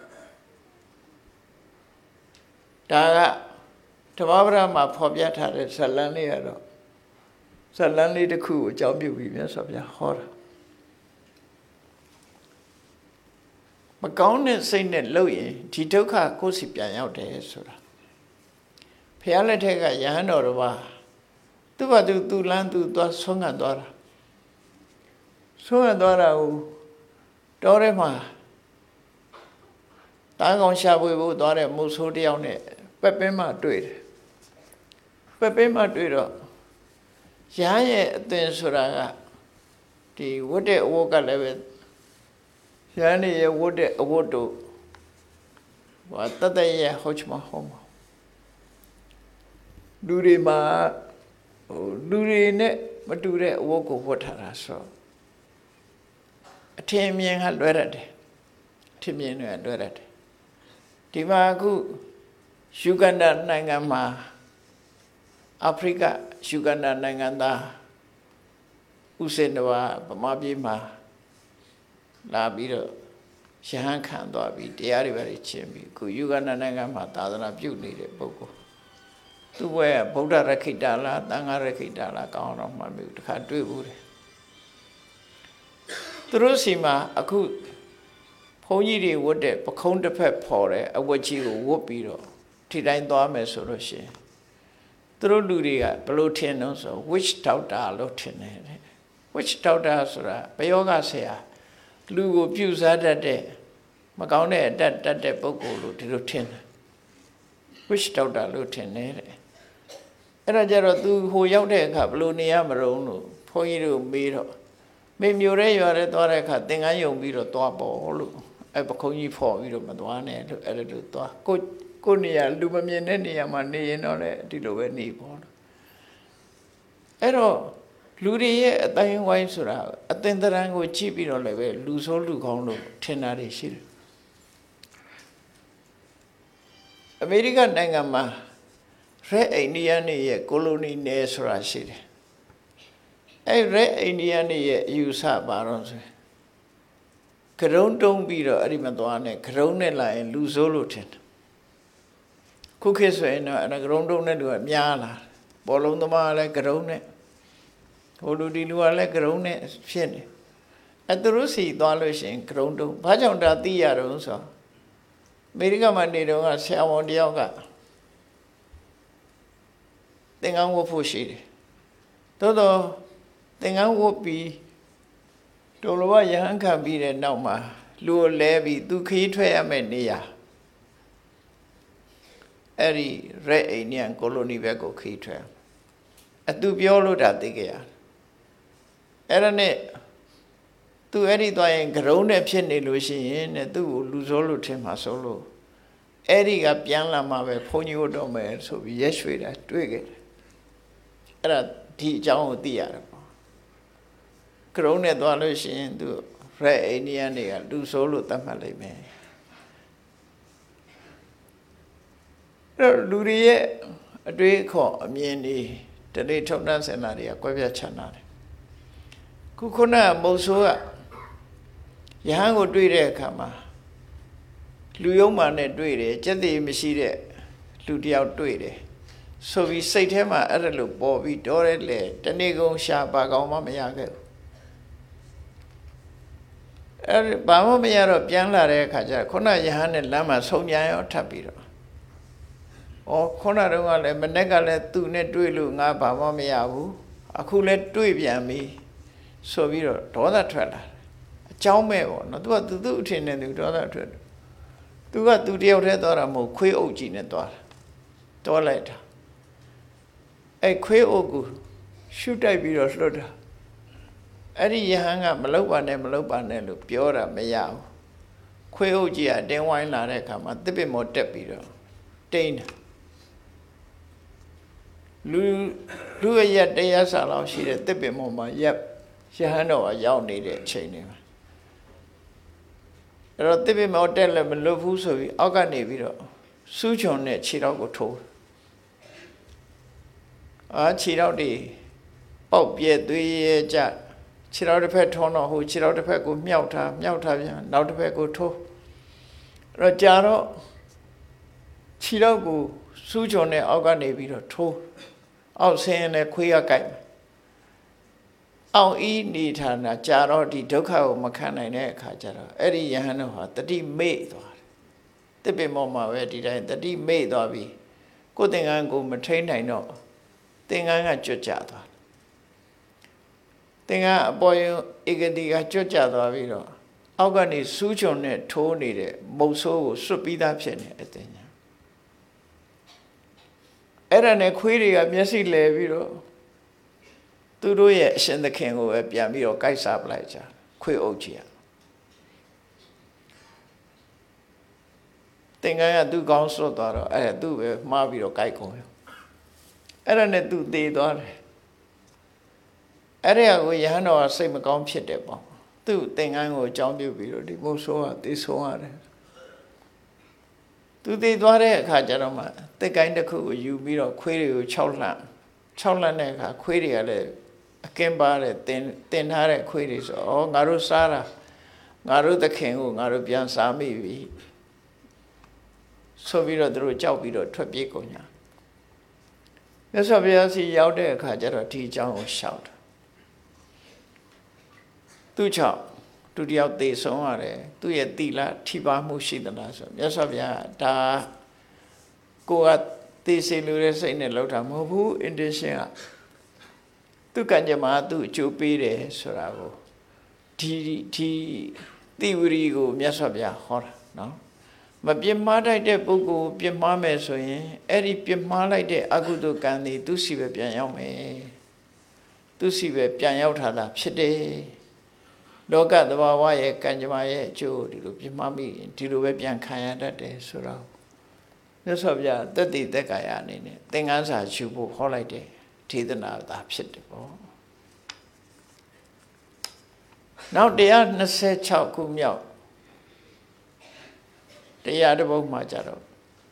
ဒါကဓမ္မပဒမှာဖော်ပြထားတဲ့ဇာတ်လမ်းလေးကတော့ဇာတ်လမ်းလေးတစ်ခုကိုအကြောင်းပြုပြီးမြတ်စွာဘုရားဟောတာမကောင်းတဲ့စိတ်နဲ့လှုပ်ရင်ဒီဒုက္ခကိုယ်စီပြန်ရောက်တယ်ဆိုတာဘုရားလက်ထက်ကယဟန်တော်တော်ပါသူ့ဘာသူလမ်းသူသွားဆုံးခံသွားတာဆုံးခံသွားတာကိုတော်ထဲမှာတားကောင်ရှာဖွေဖို့သွားတဲ့မုတ်ဆိုးတယောက်နဲ့ပက်ပင်းမှတွေ့တယ်ပက်ပင်းမှတွေ့တော့ရဟန်းရဲ့အသွင်ဆိုတာကဒီဝတ်တဲ့အဝတ်ကလည်းပဲရဟန်းရဲ့ဝတ်တဲ့အဝတ်တို့ဘာတတ်တဲ့ရဲ့ဟုတ်ချမဟုတ်မှာလူတွေမှာလူတွေနဲ့မတူတဲ့အဝတ်ကိုဝတ်ထားတာဆိုအထင်မြင်ကလွဲရတယ်အထင်မြင်တွေလွဲရတယ်ဒီမှာအခုယူဂန္ဒနိုင်ငံမှာအာဖရိကယူဂန္ဒနိုင်ငံသားဥစေနဝဗမာပြည်မှာလာပြီးတော့ရဟန်းခံသွားပြီးတရားတွေပဲချင်းပြီးအခုယူဂန္ဒနိုင်ငံမှာသာသနာပြုနေတဲ့ပုဂ္ဂိုလ်သူ့ဘက်ကဗုဒ္ဓရခိတလားသံဃာရခိတလားကောင်းတော့မှမျိုးတစ်ခါတွေ့ဘူးတယ်သူတို့စီမှာအခုဘုန်းကြီးတွေဝတ်တဲ့ပခုံးတစ်ဖက်ဖော်တဲ့အဝတ်ကြီးကိုဝတ်ပြီးတော့ထိတိုင်းသွားမယ်ဆိုလို့ရှိရင်သူတို့လူတွေကဘယ်လိုထင်တော့ဆို witch doctor လို့ထင်တယ် witch doctor ဆိုတာဘယောဂဆရာလူကိုပြုစားတတ်တဲ့မကောင်းတဲ့အတတ်တတ်တဲ့ပုဂ္ဂိုလ်လို့ဒီလိုထင်တယ် witch doctor လို့ထင်တယ်အဲ့ဒါကြတော့သူဟိုရောက်တဲ့အခါဘယ်လိုနေရမလို့လို့ဘုန်းကြီးတို့မေးတော့မေမျိုးရဲရွာရဲသွားတဲ့အခါသင်္ကန်းယုံပြီးတော့သွားပေါ်လို့အဲ့ပခုံးကြီးဖော်ပြီးတော့မသွားနဲ့လို့အဲ့လိုသွားကိုနေရာလူမမြင်တဲ့နေရာမှာနေရင်တော့လေဒီလိုပဲနေပေါ်လို့အဲ့တော့လူတွေရဲ့အတိုင်းဝိုင်းဆိုတာအသင်္တရံကိုကြည့်ပြီးတော့လည်းပဲလူဆိုးလူကောင်းလို့ထင်တာတွေရှိတယ်အမေရိကန်နိုင်ငံမှာRed Indian ရဲ့ကိုလိုနီနယ်ဆိုတာရှိတယ်အဲ့ Red Indian ရဲ့အယူဆပါတော့ဆိုကရုံးတုံးပြီးတော့အဲ့ဒီမှာသွားနေကရုံးနဲ့လာရင်လူဆိုးလို့ထင်တယ်ခုခေတ်ဆိုရင်တော့အဲ့ဒါကရုံတုံးနဲ့လူကများလာဘောလုံးသမားကလည်းကရုံးနဲ့ဟိုလူဒီလူကလည်းကရုံးနဲ့ဖြစ်နေအဲ့သူတို့စီသွားလို့ရှိရင်ကရုံတုံးဘာကြောင့်ဒါသိရတော့ဆိုအမေရိကမှာနေတော့ကဆရာဝန်တယောက်ကသင်္ကန်းဝတ်ဖို့ရှိတယ်သို့တော့သင်္ကန်းဝတ်ပြီးတော်လိုရဟန်းခံပြီးတဲ့နောက်မှာလူကိုလဲပြီးသူခီးထွက်ရမယ့်နေရာအဲ့ဒီRed Indian colony ဘက်ကိုခီးထွက်အသူပြောလို့ဒါသိကြရအဲ့ဒါနဲ့သူအဲ့ဒီသွားရင်ကရုံးနဲ့ဖြစ်နေလို့ရှိရင်တဲ့သူ့ကိုလူစိုးလို့ထင်မှာဆိုလို့အဲ့ဒီကပြန်လာမှာပဲဘုန်းကြီးတို့တော့မယ်ဆိုပြီးရက်ရွှေတာတွေ့ခဲ့တယ်အဲ့ဒါဒီအကြောင်းကိုသိရတယ်ပေါ့ကရုံးနဲ့သွားလို့ရှိရင်သူRed Indian တွေကလူစိုးလို့သတ်မှတ်လိုက်မယ်အဲ့လူတွေရဲ့အတွေ့အခေါ်အမြင်တွေတတိထုံတန်းစင်တာတွေကကွဲပြားခြားနာတယ်ခုနမုတ်ဆိုးကယဟန်ကိုတွေ့တဲ့အခါမှာလူယုံမှနဲ့တွေ့တယ်စက်တည်မရှိတဲ့လူတယောက်တွေ့တယ်ဆိုပြီးစိတ်ထဲမှာအဲ့ဒါလို့ပေါ်ပြီးတော့ရဲလေတနေ့ကုန်ရှာပါကောင်းမှမရခဲ့ဘူးအဲ့ဘာမှမရတော့ပြန်လာတဲ့အခါကျခုနယဟန်နဲ့လမ်းမှာဆုံပြန်ရောထပ်ပြီးတော့ခုနတုန်းကလည်းမနေ့ကလည်းသူနဲ့တွေ့လို့ငါဘာမှမရဘူးအခုလည်းတွေ့ပြန်ပြီဆိုပြီးတော့ဒေါသထွက်လာအကြောင်းမဲ့ပေါ့နော်သူအထင်နဲ့သူဒေါသထွက်သူကသူတယောက်တည်းသွားတာမဟုတ်ခွေးအုပ်ကြီးနဲ့သွားတာတွားလိုက်တာအဲ့ခွေးအုပ်ကိုရှုတိုက်ပြီးတော့လွတ်တာအဲ့ဒီယဟန်ကမလောက်ပါနဲ့လို့ပြောတာမရဘူးခွေးအုပ်ကြီးကတင်းဝိုင်းလာတဲ့အခါမှာတစ်ပင်မော်တက်ပြီးတော့တိန်းတာလူရရတရားစာလောက်ရှိတဲ့တစ်ပင်မော်မှာရပ်ယဟန်တော်ရောက်နေတဲ့အချိန်တွေမှာအဲ့တော့တစ်ပင်မော်တက်လည်းမလွတ်ဘူးဆိုပြီးအောက်ကနေပြီးတော့စူးချွန်နဲ့ခြေထောက်ကိုထိုးခြေထောက်တွေပေါက်ပြဲသွေးရဲကြခြေထောက်တစ်ဖက်ထုံးတော့ဟိုခြေထောက်တစ်ဖက်ကိုမြောက်ထားပြန်နောက်တစ်ဖက်ကိုထိုးအဲ့တော့ကြာတော့ခြေထောက်ကိုစူးချွန်နဲ့အောက်ကနေပြီးတော့ထိုးအောက်ဆင်းရင်လည်းခွေးရကြိုက်အောင်ဤနေဌာနကြာတော့ဒီဒုက္ခကိုမခံနိုင်တဲ့အခါကျတော့အဲ့ဒီယဟန်တို့ဟာတတိမေ့သွားတယ်တစ်ပင်ပေါ်မှာပဲဒီတိုင်းတတိမေ့သွားပြီကိုယ်သင်္ကန်းကိုမထိန်နိုင်တော့သင်္ကန်းကကျွတ်ကျသွားသင်္ကန်းအပေါ်ဧကတိကကျွတ်ကျသွားပြီးတော့အောက်ကနေစူးချွန်နဲ့ထိုးနေတဲ့မုတ်ဆိုးကိုစွတ်ပြီးသားဖြစ်နေတဲ့အတင်ညာအဲ့ဒါနဲ့ခွေးတွေကမျက်စိလဲပြီးတော့သူတို့ရဲ့အရှင်သခင်ကိုပဲပြန်ပြီးတော့ကိုက်စားပလိုက်ကြခွေးအုပ်ကြီးသင်္ကန်းကသူ့ကောင်းစွတ်သွားတော့အဲ့သူ့ပဲမှားပြီးတော့ကိုက်ကုန်ရောအဲ့ဒါနဲ့သူသေသွားတယ်အဲ့ဒါကိုယဟန်တော်ကစိတ်မကောင်းဖြစ်တယ်ပေါ့သူ့သင်္ကန်းကိုအကြောင်းပြုပြီးတော့ဒီမုတ်ဆိုးကသေဆုံးရတယ်သူသေသွားတဲ့အခါကျတော့မှတက်ကိုင်းတစ်ခုကိုယူပြီးတော့ခွေးတွေကို6လှမ်းတဲ့အခါခွေးတွေကလည်းအကင်းပါတဲ့တင်ထားတဲ့ခွေးတွေဆိုငါတို့စားတာငါတို့သခင်ကိုငါတို့ပြန်စားမိပြီဆိုပြီးတော့သူတို့ကြောက်ပြီးတော့ထွက်ပြေးကုန်ကြမြတ်စွာဘုရားစီရောက်တဲ့အခါကျတော့ဒီအကြောင်းကိုရှောက်တာသူကြောင့်သူတယောက်သေဆုံးရတယ်သူရဲ့တိလထိပါမှုရှိသလားဆိုမြတ်စွာဘုရားဒါကိုကသေစေလို့တဲ့စိတ်နဲ့လောက်တာမဟုတ်ဘူး intention ကသူကံကြမ္မာသူအကျိုးပေးတယ်ဆိုတာကိုဒီတိဝရီကိုမြတ်စွာဘုရားဟောတာနော်မပြစ်မှားတတ်တဲ့ပုဂ္ဂိုလ်ပြစ်မှားမယ်ဆိုရင်အဲ့ဒီပြစ်မှားလိုက်တဲ့အကုသိုလ်ကံတွေသူစီပဲပြန်ရောက်မယ်သူစီပဲပြန်ရောက်တာလားဖြစ်တယ်လောကသဘာဝရဲ့ကံကြမ္မာရဲ့အကျိုးဒီလိုပြစ်မှားမိရင်ဒီလိုပဲပြန်ခံရတတ်တယ်ဆိုတော့မြတ်စွာဘုရားတတိသက်ကာယအနေနဲ့သင်္ကန်းစာရှုဖို့ဟောလိုက်တယ်ဒေသနာသာဖြစ်တယ်ပေါ့နောက်126ခုမြောက်တရားတစ်ပုဒ်မှာကြတော့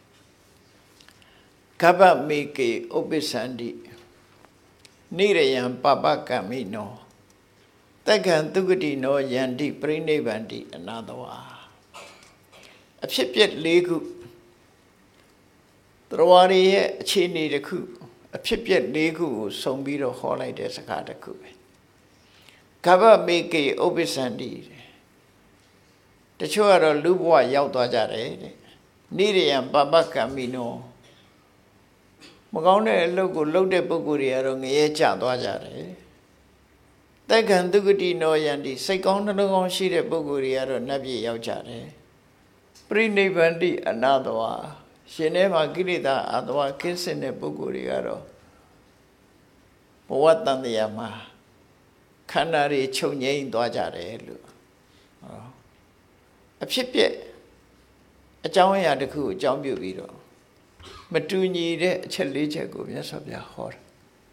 ကပ္ပမေကေဥပ္ပစ္ဆန္တိနိရယံပပကမ္မိနောတက္ကံသုဂတိနောယန္တိပရိနိဗ္ဗန္တိအနာတဝါအဖြစ်ပြက်၄ခုတော်ရည်ရဲ့အခြေအနေတစ်ခုအဖြစ်ပြက်၄ခုကိုစုံပြီးတော့ဟောလိုက်တဲ့စကားတစ်ခုပဲကဗ္ဗမေကေဥပ္ပစ္စန္တိတချို့ကတော့လူဘဝရောက်သွားကြတယ်တဲ့နိရိယံပပကံမိနောမကောင်းတဲ့အလုပ်ကိုလုပ်တဲ့ပုဂ္ဂိုလ်တွေကတော့ငရဲကျသွားကြတယ်တက္ကံဒုက္ခတိနောယန္တိစိတ်ကောင်းနှလုံးကောင်းရှိတဲ့ပုဂ္ဂိုလ်တွေကတော့နတ်ပြည်ရောက်ကြတယ်ပရိနိဗ္ဗန္တိအနာတဝါရှင်ထဲမှာကိလေသာအတဝါကင်းစင်တဲ့ပုဂ္ဂိုလ်တွေကတော့ဘဝတန်တရားမှာခန္ဓာတွေချုပ်ငြိမ်းသွားကြတယ်လို့အဖြစ်ပြက်အကြောင်းအရာတစ်ခုကိုအကြောင်းပြုပြီးတော့မတူညီတဲ့အချက်၄ချက်ကိုမြတ်စွာဘုရားဟောတယ်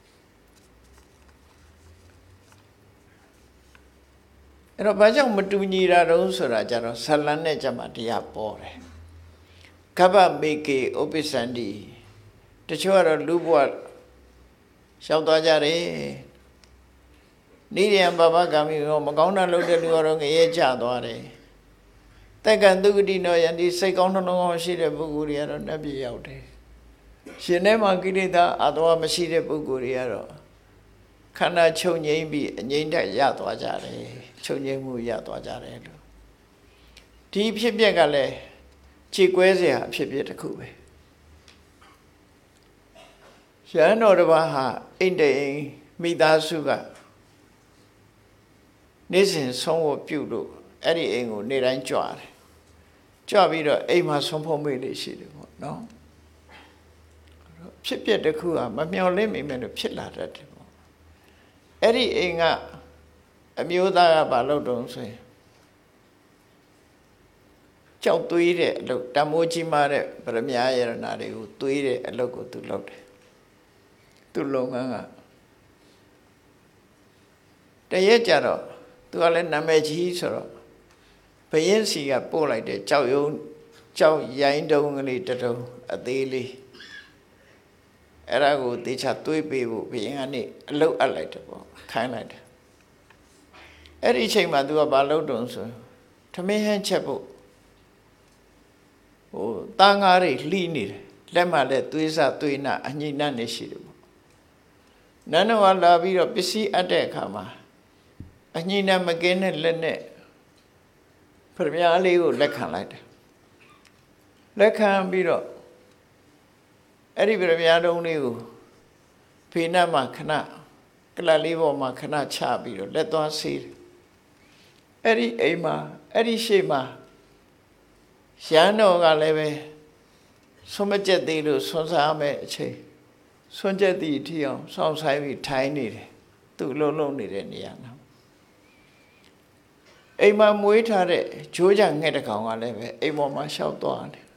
အဲ့တော့ဘာကြောင့်မတူညီတာတုံးဆိုတာကြတော့ဇလန်နဲ့ကြမှာတရားပေါ်တယ်ကဗ္ဗမေကေဥပ္ပစ္စန္တိတချို့ကတော့လူဘဝရှောက်သွားကြတယ်နိရိယံဘဘဂ ामि ရောမကောင်းတာလုပ်တဲ့လူကတော့ငရဲကျသွားတယ်တက္ကံဒုက္ခတိနောယန္တိစိတ်ကောင်းနှလုံးကောင်းရှိတဲ့ပုဂ္ဂိုလ်တွေကတော့နတ်ပြည်ရောက်တယ်ရှင်ထဲမှာကိလေသာအတဝါမရှိတဲ့ပုဂ္ဂိုလ်တွေကတော့ခန္ဓာချုပ်ငြိမ်းပြီးအငြိမ့်တက်ရသွားကြတယ်ချုပ်ငြိမ်းမှုရသွားကြတယ်လို့ဒီဖြစ်ပျက်ကလည်းခြေကွဲเสียအဖြစ်တစ်ခုပဲရဟန်းတော်တစ်ပါးဟာအိမ်တိမ်မိသားစုကနေ့စဉ်ဆုံးဝပြုလို့အဲ့ဒီအိမ်ကိုနေ့တိုင်းကြွတယ်ကြွပြီးတော့အိမ်မှာဆုံးဖုံးမေးလေးရှိတယ်ပေါ့နော်ဖြစ်ပျက်တစ်ခုကမမျှော်လင့်မိမယ်လို့ဖြစ်လာတတ်တယ်ပေါ့အဲ့ဒီအိမ်ကအမျိုးသားကဘာလုပ်တုံးဆိုရင်ကြောက်သွေးတဲ့အလုပ်တမိုးကြီးမားတဲ့ဗရမ ्या ယရနာတွေကိုသွေးတဲ့အလုပ်ကိုသူလုပ်တယ်သူလုပ်ငန်းကတရက်ကြတော့သူကလည်းနာမည်ကြီးဆိုတော့ဘယင်းစီကပို့လိုက်တဲ့ကြောက်ရိုင်းတုံးကလေးတတုံးအသေးလေးအဲ့ဒါကိုတေချာသွေးပေးဖို့ဘယင်းကနေအလုပ်အပ်လိုက်တယ်ပေါ့ခိုင်းလိုက်တယ်အဲ့ဒီအချိန်မှာသူကဘာလုပ်တုံးဆိုထမင်းဟန်းချက်ဖို့တာငါးတွေလှီးနေတယ်လက်မှလည်းသွေးစသွေးနာအညိနှံ့နေရှိတယ်ပေါ့နန်းတော်ကလာပြီးတော့ပစ္စည်းအပ်တဲ့အခါမှာအညိနှံ့မကင်းတဲ့လက်နဲ့ပရမ ्या လေးကိုလက်ခံလိုက်တယ်လက်ခံပြီးတော့အဲ့ဒီပရမ ्या တုံးလေးကိုဖေးနှက်မှာခဏကလတ်လေးပေါ်မှာခဏချပြီးတော့လက်သွားဆေးတယ်အဲ့ဒီအိမ်မှာအဲ့ဒီရှေ့မှာရဟန်းတော်ကလည်းပဲဆုံးမကျက်သေးလို့ဆွမ်းစားမယ်အချိန်ဆွမ်းကျက်သည့်အထိအောင်စောင့်ဆိုင်ပြီးထိုင်နေတယ်သူ့လုံးနေတဲ့နေရာမှာအိမ်မှာမွေးထားတဲ့ဂျိုးကြငှက်တစ်ကောင်ကလည်းပဲအိမ်ပေါ်မှာရှောက်သွားတယ်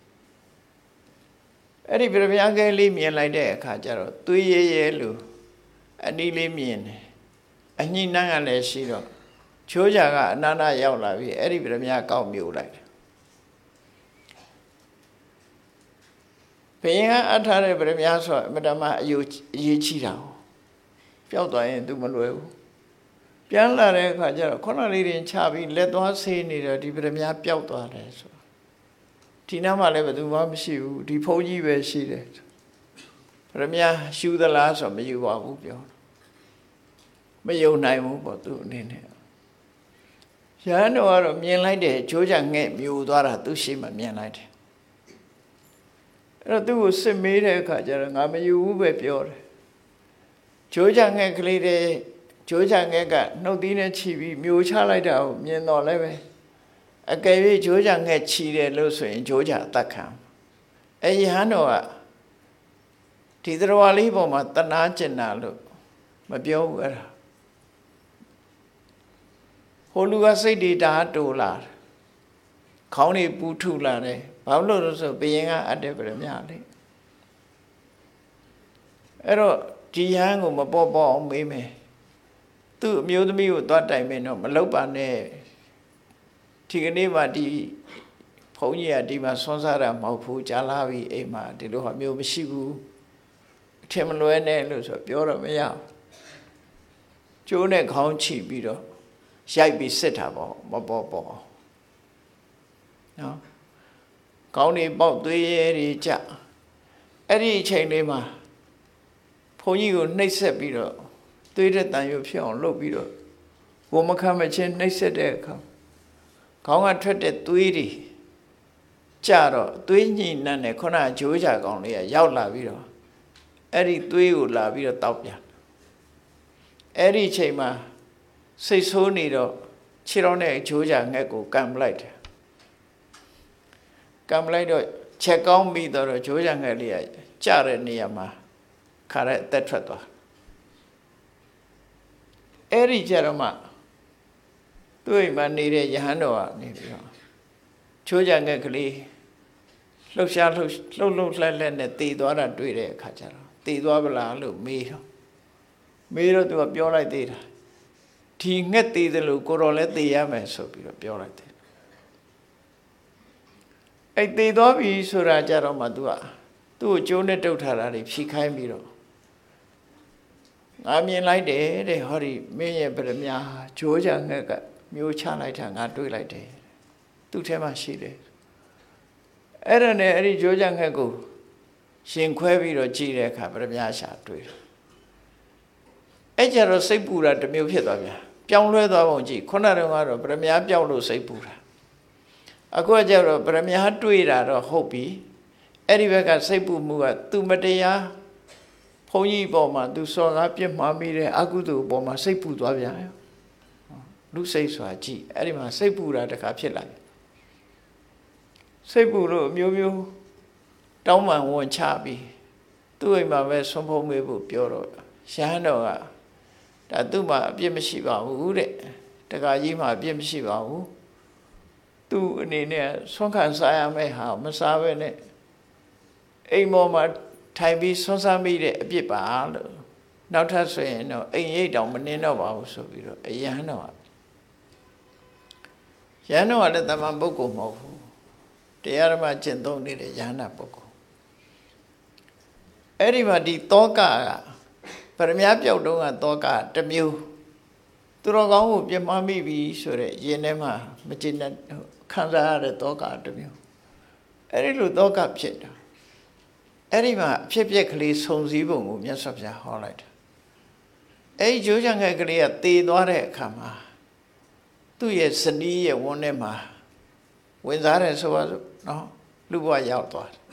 အဲ့ဒီပြပြားကလေးမြင်လိုက်တဲ့အခါကျတော့သွေးရဲလို့အနီးလေးမြင်တယ်အညှိနှံ့ကလည်းရှိတော့ဂျိုးကြကအနာနာရောက်လာပြီးအဲ့ဒီပြပြားကောက်မြုပ်လိုက်တယ်ဘယင်းကအထားတဲ့ပြပြားဆိုအမတမအရေးကြီးတာပျောက်သွားရင်သူမလွယ်ဘူးပြန်လာတဲ့အခါကျတော့ခုနလေးတင်ချပြီးလက်သွားဆေးနေတော့ဒီပြပြားပျောက်သွားတယ်ဆိုဒီနားမှာလည်းဘယ်သူမှမရှိဘူးဒီဖုန်းကြီးပဲရှိတယ်ပြပြားရှူသလားဆိုမယူပါဘူးပြောမယုံနိုင်ဘူးပေါ့သူအနေနဲ့ရဟန်းတော်ကတော့မြင်လိုက်တယ်ဂျိုးကြငှက်မြူသွားတာသူရှိမှမြင်လိုက်တယ်အဲ့တော့သူ့ကိုစစ်မေးတဲ့အခါကျတော့ငါမယူဘူးပဲပြောတယ်ဂျိုးကြငှက်ကလေးတွေဂျိုးကြငှက်ကနှုတ်သီးနဲ့ခြိပြီးမျိုးချလိုက်တာကိုမြင်တော့လည်းပဲအကယ်၍ဂျိုးကြငှက်ခြိတယ်လို့ဆိုရင်ဂျိုးကြအသက်ခံအဲ့ရဟန်းတော်ကဒီသရဝါလေးပေါ်မှာတနာကျင်တာလို့မပြောဘူးအဲ့ဒါဟိုလူကစိတ်တွေဓာတ်တိုးလာတယ်ခေါင်းတွေပူထုလာတယ်ဘာလို့လဲဆိုဘယင်းကအတက်ပြရမြလေအဲ့တော့ဒီရဟန်းကိုမပေါ်ပေါ်အောင်မေးမယ်သူ့အမျိုးသမီးကိုသွားတိုင်မယ်တော့မလုပ်ပါနဲ့ဒီကနေ့မှဒီဘုန်းကြီးကဒီမှာဆွမ်းစားတာမဟုတ်ဘူးကြာလာပြီအိမ်မှာဒီလိုဟာမျိုးမရှိဘူးအထင်မလွဲနဲ့လို့ဆိုပြောတော့မရဘူးကျိုးနဲ့ခေါင်းချိပြီးတော့ရိုက်ပြီးစစ်တာပေါ့မပေါ်ပေါ်နော်ကောင်းနေပေါက်သွေးရဲတွေကြအဲ့ဒီအချိန်လေးမှာဘုန်းကြီးကိုနှိပ်စက်ပြီးတော့သွေးတဲ့တန်ရုပ်ဖြစ်အောင်လုပ်ပြီးတော့ကိုမခံမချင်းနှိပ်စက်တဲ့အခါခေါင်းကထွက်တဲ့သွေးတွေကြတော့သွေးညှိနှံ့တဲ့ခုနဂျိုးကြကောင်လေးကရောက်လာပြီးတော့အဲ့ဒီသွေးကိုလာပြီးတော့တောက်ပြန်အဲ့ဒီအချိန်မှာစိတ်ဆိုးနေတော့ခြေတော်နဲ့ဂျိုးကြငှက်ကိုကံပလိုက်တယ်ကံပလိုက်တော့ချက်ကောင်းပြီးတော့ဂျိုးကြငှက်လေးကကြတဲ့နေရာမှာခါတဲ့အသက်ထွက်သွားအဲ့ဒီကြတော့မှသူ့အိမ်မှာနေတဲ့ယဟန်တော်ကနေပြီးတော့ဂျိုးကြငှက်ကလေးလှုပ်ရှားလှုပ်လှက်လက်နဲ့တည်သွားတာတွေ့တဲ့အခါကျတော့တည်သွားပလားလို့မေးတော့သူကပြောလိုက်သေးတာဒီငှက်တည်တယ်လို့ကိုတော်လည်းတည်ရမယ်ဆိုပြီးတော့ပြောလိုက်တယ်အဲ့တည်သွားပြီဆိုတာကြတော့မှသူကသူ့ကိုကျိုးနဲ့တုတ်ထားတာတွေဖြီးခိုင်းပြီးတော့ငါမြင်လိုက်တယ်တဲ့ဟောဒီမင်းရဲ့ဗရမ ्या ဂျိုးကြငှက်ကမျိုးချလိုက်တာငါတွေးလိုက်တယ်သူ့ထဲမှာရှိတယ်အဲ့ဒါနဲ့အဲ့ဒီဂျိုးကြငှက်ကိုရှင်ခွဲပြီးတော့ကြည့်တဲ့အခါဗရမ ्या ရှာတွေ့တယ်အဲ့ကြတော့စိတ်ပူတာတစ်မျိုးဖြစ်သွားပြန်ပြောင်းလဲသွားပုံကြည့်ခုနကတော့ဗရမ ्या ပြောက်လို့စိတ်ပူတာအခုကကျတော့ဗရမ ्या တွေ့တာတော့ဟုတ်ပြီအဲ့ဒီဘက်ကစိတ်ပူမှုကသူမတရားဘုန်းကြီးပေါ်မှာသူစော်ကားပြစ်မှားမိတဲ့အကုသိုလ်ပေါ်မှာစိတ်ပူသွားပြန်လူစိတ်ဆိုတာကြည့်အဲ့ဒီမှာစိတ်ပူတာတခါဖြစ်လာတယ်စိတ်ပူလို့အမျိုးမျိုးတောင်းပန်ဝန်ချပြီးသူ့အိမ်မှာပဲဆွမ်းဖုံးမေးဖို့ပြောတော့ရဟန်းတော်ကဒါသူ့မှာအပြစ်မရှိပါဘူးတဲ့တခါကြီးမှာအပြစ်မရှိပါဘူးသူ့အနေနဲ့ဆွမ်းခံစားရမယ့်ဟာမစားဘဲနဲ့အိမ်ပေါ်မှာထိုင်ပြီးဆွမ်းစားမိတဲ့အပြစ်ပါလို့နောက်ထပ်ဆိုရင်တော့အိမ်ရိပ်တောင်မနှင်းတော့ပါဘူးဆိုပြီးတော့ရဟန်းတော်ကလည်းတမန်ပုဂ္ဂိုလ်မဟုတ်ဘူးတရားဓမ္မကျင့်သုံးနေတဲ့ယဟန္တာပုဂ္ဂိုလ်အဲ့ဒီမှာဒီတောကဗရမ ्या ပြောက်တုံးကတောကတစ်မျိုးသူတော်ကောင်းကိုပြမမိပြီဆိုတဲ့ရင်ထဲမှာမကျင်တဲ့ခံစားရတဲ့တောကတစ်မျိုးအဲ့ဒီလိုတောကဖြစ်တာအဲ့ဒီမှာအဖြစ်ကလေးစုံစည်းပုံကိုမြတ်စွာဘုရားဟောလိုက်တာအဲ့ဒီဂျိုးချံငှက်ကလေးကတည်သွားတဲ့အခါမှာသူ့ရဲ့ဇနီးရဲ့ဝန်းထဲမှာဝင်စားတယ်ဆိုပါစို့နော်လူဘဝရောက်သွားတယ်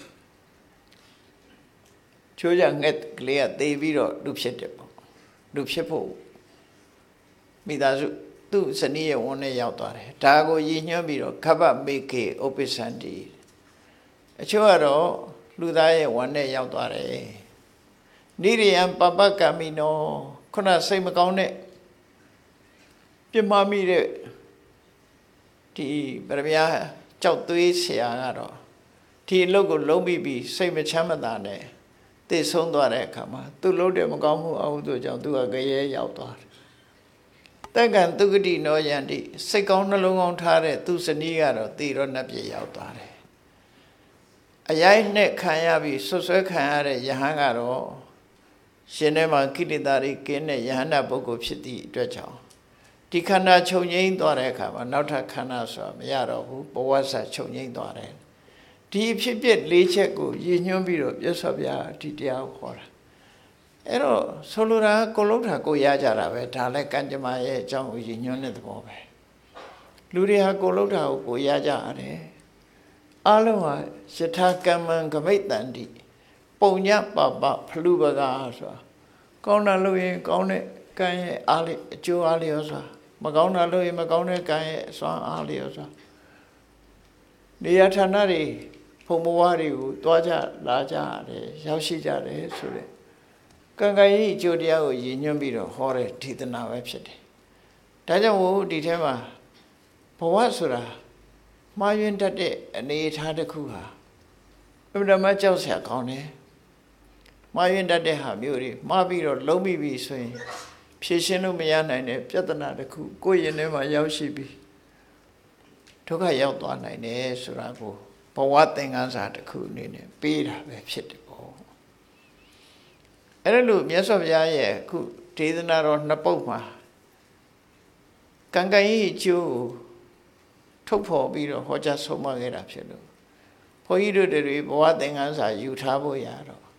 ဂျိုးချံငှက်ကလေးကတည်ပြီးတော့လူဖြစ်တယ်ပေါ့လူဖြစ်ဖို့မိသားစုသူ့ဇနီးရဲ့ဝန်းထဲရောက်သွားတယ်ဒါကိုရည်ညွှန်းပြီးတော့ခဗ္ဗမေခေဥပ္ပစ္စန္တိအချို့ကတော့လူသားရဲ့ဝန်းထဲရောက်သွားတယ်နိရိယံပပကမိနောခုနစိတ်မကောင်းတဲ့ပြမမိတဲ့ဒီဗရမ ्या ကြောက်သွေးဆရာကတော့ဒီအလုပ်ကိုလုံးပြီးစိတ်မချမ်းမသာနဲ့သိဆုံးသွားတဲ့အခါမှာသူ့လုပ်တဲ့မကောင်းမှုအဟုသို့ကြောင့်သူကကြရဲရောက်သွားတယ်တက္ကံသူဂတိနောယန္တိစိတ်ကောင်းနှလုံးကောင်းထားတဲ့သူဇနီးကတော့သေရောနတ်ပြည်ရောက်သွားတယ်အရိုက်နဲ့ခံရပြီးဆွဆွဲခံရတဲ့ယဟန်ကတော့ရှင်ထဲမှာကိလေသာတွေကင်းတဲ့ယဟန္တာပုဂ္ဂိုလ်ဖြစ်သည့်အတွက်ကြောင့်ဒီခန္ဓာချုပ်ငြိမ်းသွားတဲ့အခါမှာနောက်ထပ်ခန္ဓာဆိုတာမရတော့ဘူးဘဝဆက်ချုပ်ငြိမ်းသွားတယ်ဒီအဖြစ်ပြက်၄ချက်ကိုရည်ညွှန်းပြီးတော့ပြတ်စော်ပြဒီတရားကိုခေါ်တာအဲ့တော့ဆိုလိုတာကိုလုံးတာကိုရကြတာပဲဒါလည်းကံကြမ္မာရဲ့အကြောင်းကိုရည်ညွှန်းတဲ့သဘောပဲလူတွေဟာကိုလုံးတာကိုရကြရတယ်အလုံးဟာယထာကမ္မံဂမိတ်တန္တိပုံညပပဖလူပကာဆိုတာကောင်းတာလို့ရင်ကောင်းတဲ့ကံရဲ့အားလေးအကျိုးအားလျော်စွာမကောင်းတာလို့ရင်မကောင်းတဲ့ကံရဲ့အစွမ်းအားလျော်စွာနေရာဌာနတွေဘုံဘဝတွေကိုတွားကြလာကြတယ်ရောက်ရှိကြတယ်ဆိုတဲ့ကံကံကြီးအကျိုးတရားကိုရည်ညွှန်းပြီးတော့ဟောတဲ့ဒေသနာပဲဖြစ်တယ်ဒါကြောင့်မို့ဒီထဲမှာဘဝဆိုတာမှားယွင်းတတ်တဲ့အနေအထားတစ်ခုဟာအမှန်တမ်းကြောက်စရာကောင်းတယ်မှားယွင်းတတ်တဲ့ဟာမျိုးတွေမှားပြီးတော့လုံးမိပြီဆိုရင်ဖြေရှင်းလို့မရနိုင်တဲ့ပြဿနာတစ်ခုကိုယ့်ရင်ထဲမှာရောက်ရှိပြီးဒုက္ခရောက်သွားနိုင်တယ်ဆိုတာကိုဘဝသင်္ကန်းစာတစ်ခုအနေနဲ့ပေးတာပဲဖြစ်တယ်ပေါ့အဲ့ဒါလို့မြတ်စွာဘုရားရဲ့အခုဒေသနာတော်နှစ်ပုဒ်မှာကံကံကြီးအကျိုးထုတ်ဖော်ပြီးတော့ဟောကြားဆုံးမခဲ့တာဖြစ်လို့ဘုန်းကြီးတို့တွေဘဝသင်္ကန်းစာယူထားဖို့ရတော့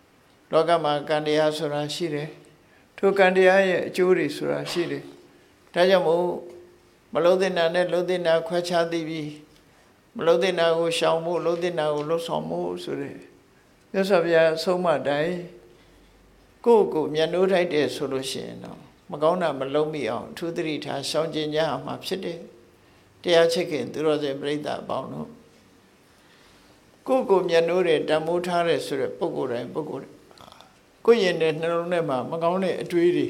လောကမှာကံတရားဆိုတာရှိတယ်ထိုကံတရားရဲ့အကျိုးတွေဆိုတာရှိတယ်ဒါကြောင့်မို့မလုံးတဲ့နာနဲ့လုံးတဲ့နာခွဲခြားသိပြီးမလုံးတဲ့နာကိုရှောင်ဖို့လုံးတဲ့နာကိုလှုပ်ဆောင်ဖို့ဆိုတဲ့မြတ်စွာဘုရားဆုံးမတိုင်းကိုယ့်ကိုမျက်နှိုးထိုက်တယ်ဆိုလို့ရှိရင်တော့မကောင်းတာမလုံးမိအောင်အထူးသတိထားရှောင်ကျဉ်ကြရမှာဖြစ်တယ်တရားချစ်ခင်သူတော်စင်ပြိဿအပေါင်းတို့ကိုယ့်ကိုမျက်နှိုးတယ်တန်ဖိုးထားတယ်ဆိုတဲ့ပုဂ္ဂိုလ်တိုင်းကိုယ့်ရင်နဲ့နှလုံးထဲမှာမကောင်းတဲ့အတွေးတွေ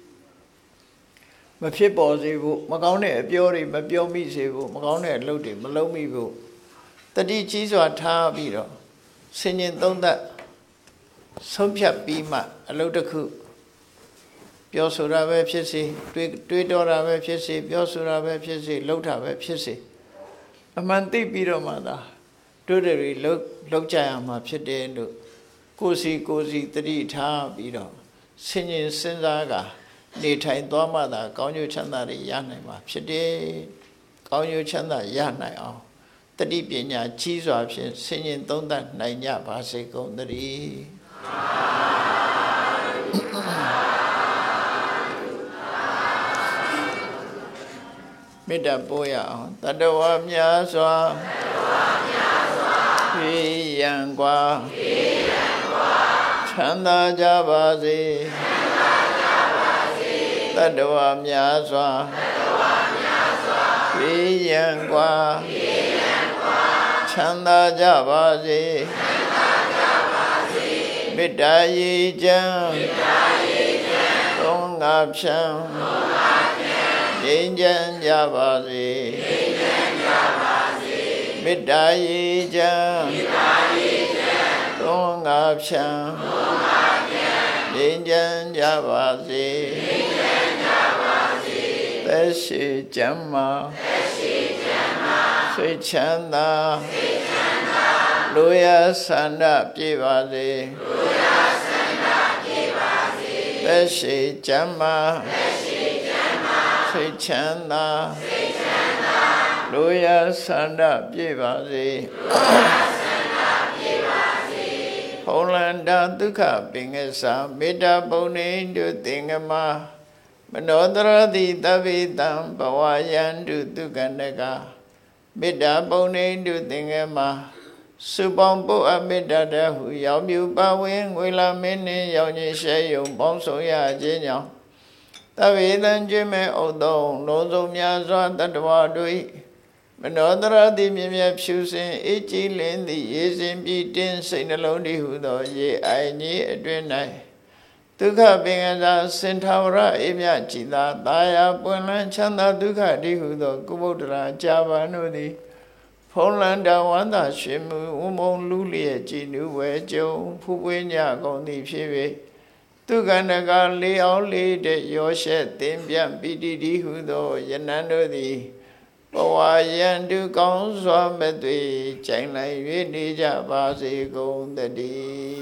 မဖြစ်ပေါ်စေဖို့မကောင်းတဲ့အပြောတွေမပြောမိစေဖို့မကောင်းတဲ့အလုပ်တွေမလုပ်မိဖို့တတိကြီးစွာထားပြီးတော့ဆင်ញင်သုံးသပ်ဆုံးဖြတ်ပြီးမှအလုပ်တစ်ခုပြောဆိုတာပဲဖြစ်စေတွေးတောတာပဲဖြစ်စေပြောဆိုတာပဲဖြစ်စေလှုပ်တာပဲဖြစ်စေအမှန်သိပြီးတော့မှသာတို့တွေလှုပ်ကြရမှာဖြစ်တယ်လို့ကိုယ်စီတတိထားပြီးတော့ဆင်ញင်စဉ်းစားကနေထိုင်သွားမှသာကောင်းကျိုးချမ်းသာတွေရနိုင်မှာဖြစ်တယ်ကောင်းကျိုးချမ်းသာရနိုင်အောင်တတိပညာကြီးစွာဖြင့်ဆင်ញင်သုံးသပ်နိုင်ကြပါစေကုန်သတည်းမေတ္တာပို့ရအောင်တတဝများစွာပြေရန်กว่าချမ်းသာကြပါစေတတဝများစွာပြေရန်กว่าချမ်းသာကြပါစေမေတ္တာရေချမ်းသုံးငါဖြံငြိမ်းချမ်းကြပါစေမေတ္တာရေချမ်းသုံးငါဖြံငြိမ်းချမ်းကြပါစေသက်ရှိကျမ်းမာစိတ်ချမ်းသာလူရဆန္ဒပြေပါစေသက်ရှိကျမ်းမာစိတ်ချမ်းသာလူရဆန္ဒပြေပါစေဖုံးလန္တာဒုက္ခပင်္ဂစမေတ္တာပုံနေတုသင်္ကမမနောတရတိတဗ္ဗေတံဘဝယန္တုဒုက္ခနကမေတ္တာပုံနေတုသင်္ကမစုပေါင်းပုအပ်မေတ္တာတဟုရောက်မြူပါဝင်ငွေလာမင်းနှင့်ရောက်ခြင်းရှဲယုံပေါင်းဆောင်ရခြင်းကြောင့်တဗ္ဗေတံကျွေးမဲ့ဥဒ္ဒုံလုံးစုံများစွာတတ္တဝါတို့မနောတရတိမြင်မြတ်ဖြူစင်အေးကြည်လင်းသည့်ရေစင်ပြည့်တင်းစိတ်နှလုံးတည်းဟုသောရေအိုင်ကြီးအတွင်၌ဒုက္ခပင်ကစားစင်ထာဝရအေးမြကြည်သာတာယာပွင့်လန်းချမ်းသာဒုက္ခတည်းဟုသောကုဗုဒ္ဓရာကြာပါတို့သည်ဖုံးလန်းတဝန္တာရွှေမူဝမုံလူလျက်ကြည်နူဝဲကြုံဖူးပွေးညကုန်သည်ဖြစ်၍ဒုက္ခနကလေးအောင်လေးတဲ့ရောရှက်သင်ပြပီတိတိဟုသောယနန္တို့သည်ဘဝယန္တုကောင်းစွာမဲ့သွေကြိုင်လိုက်၍နေကြပါစေကုန်သတည်း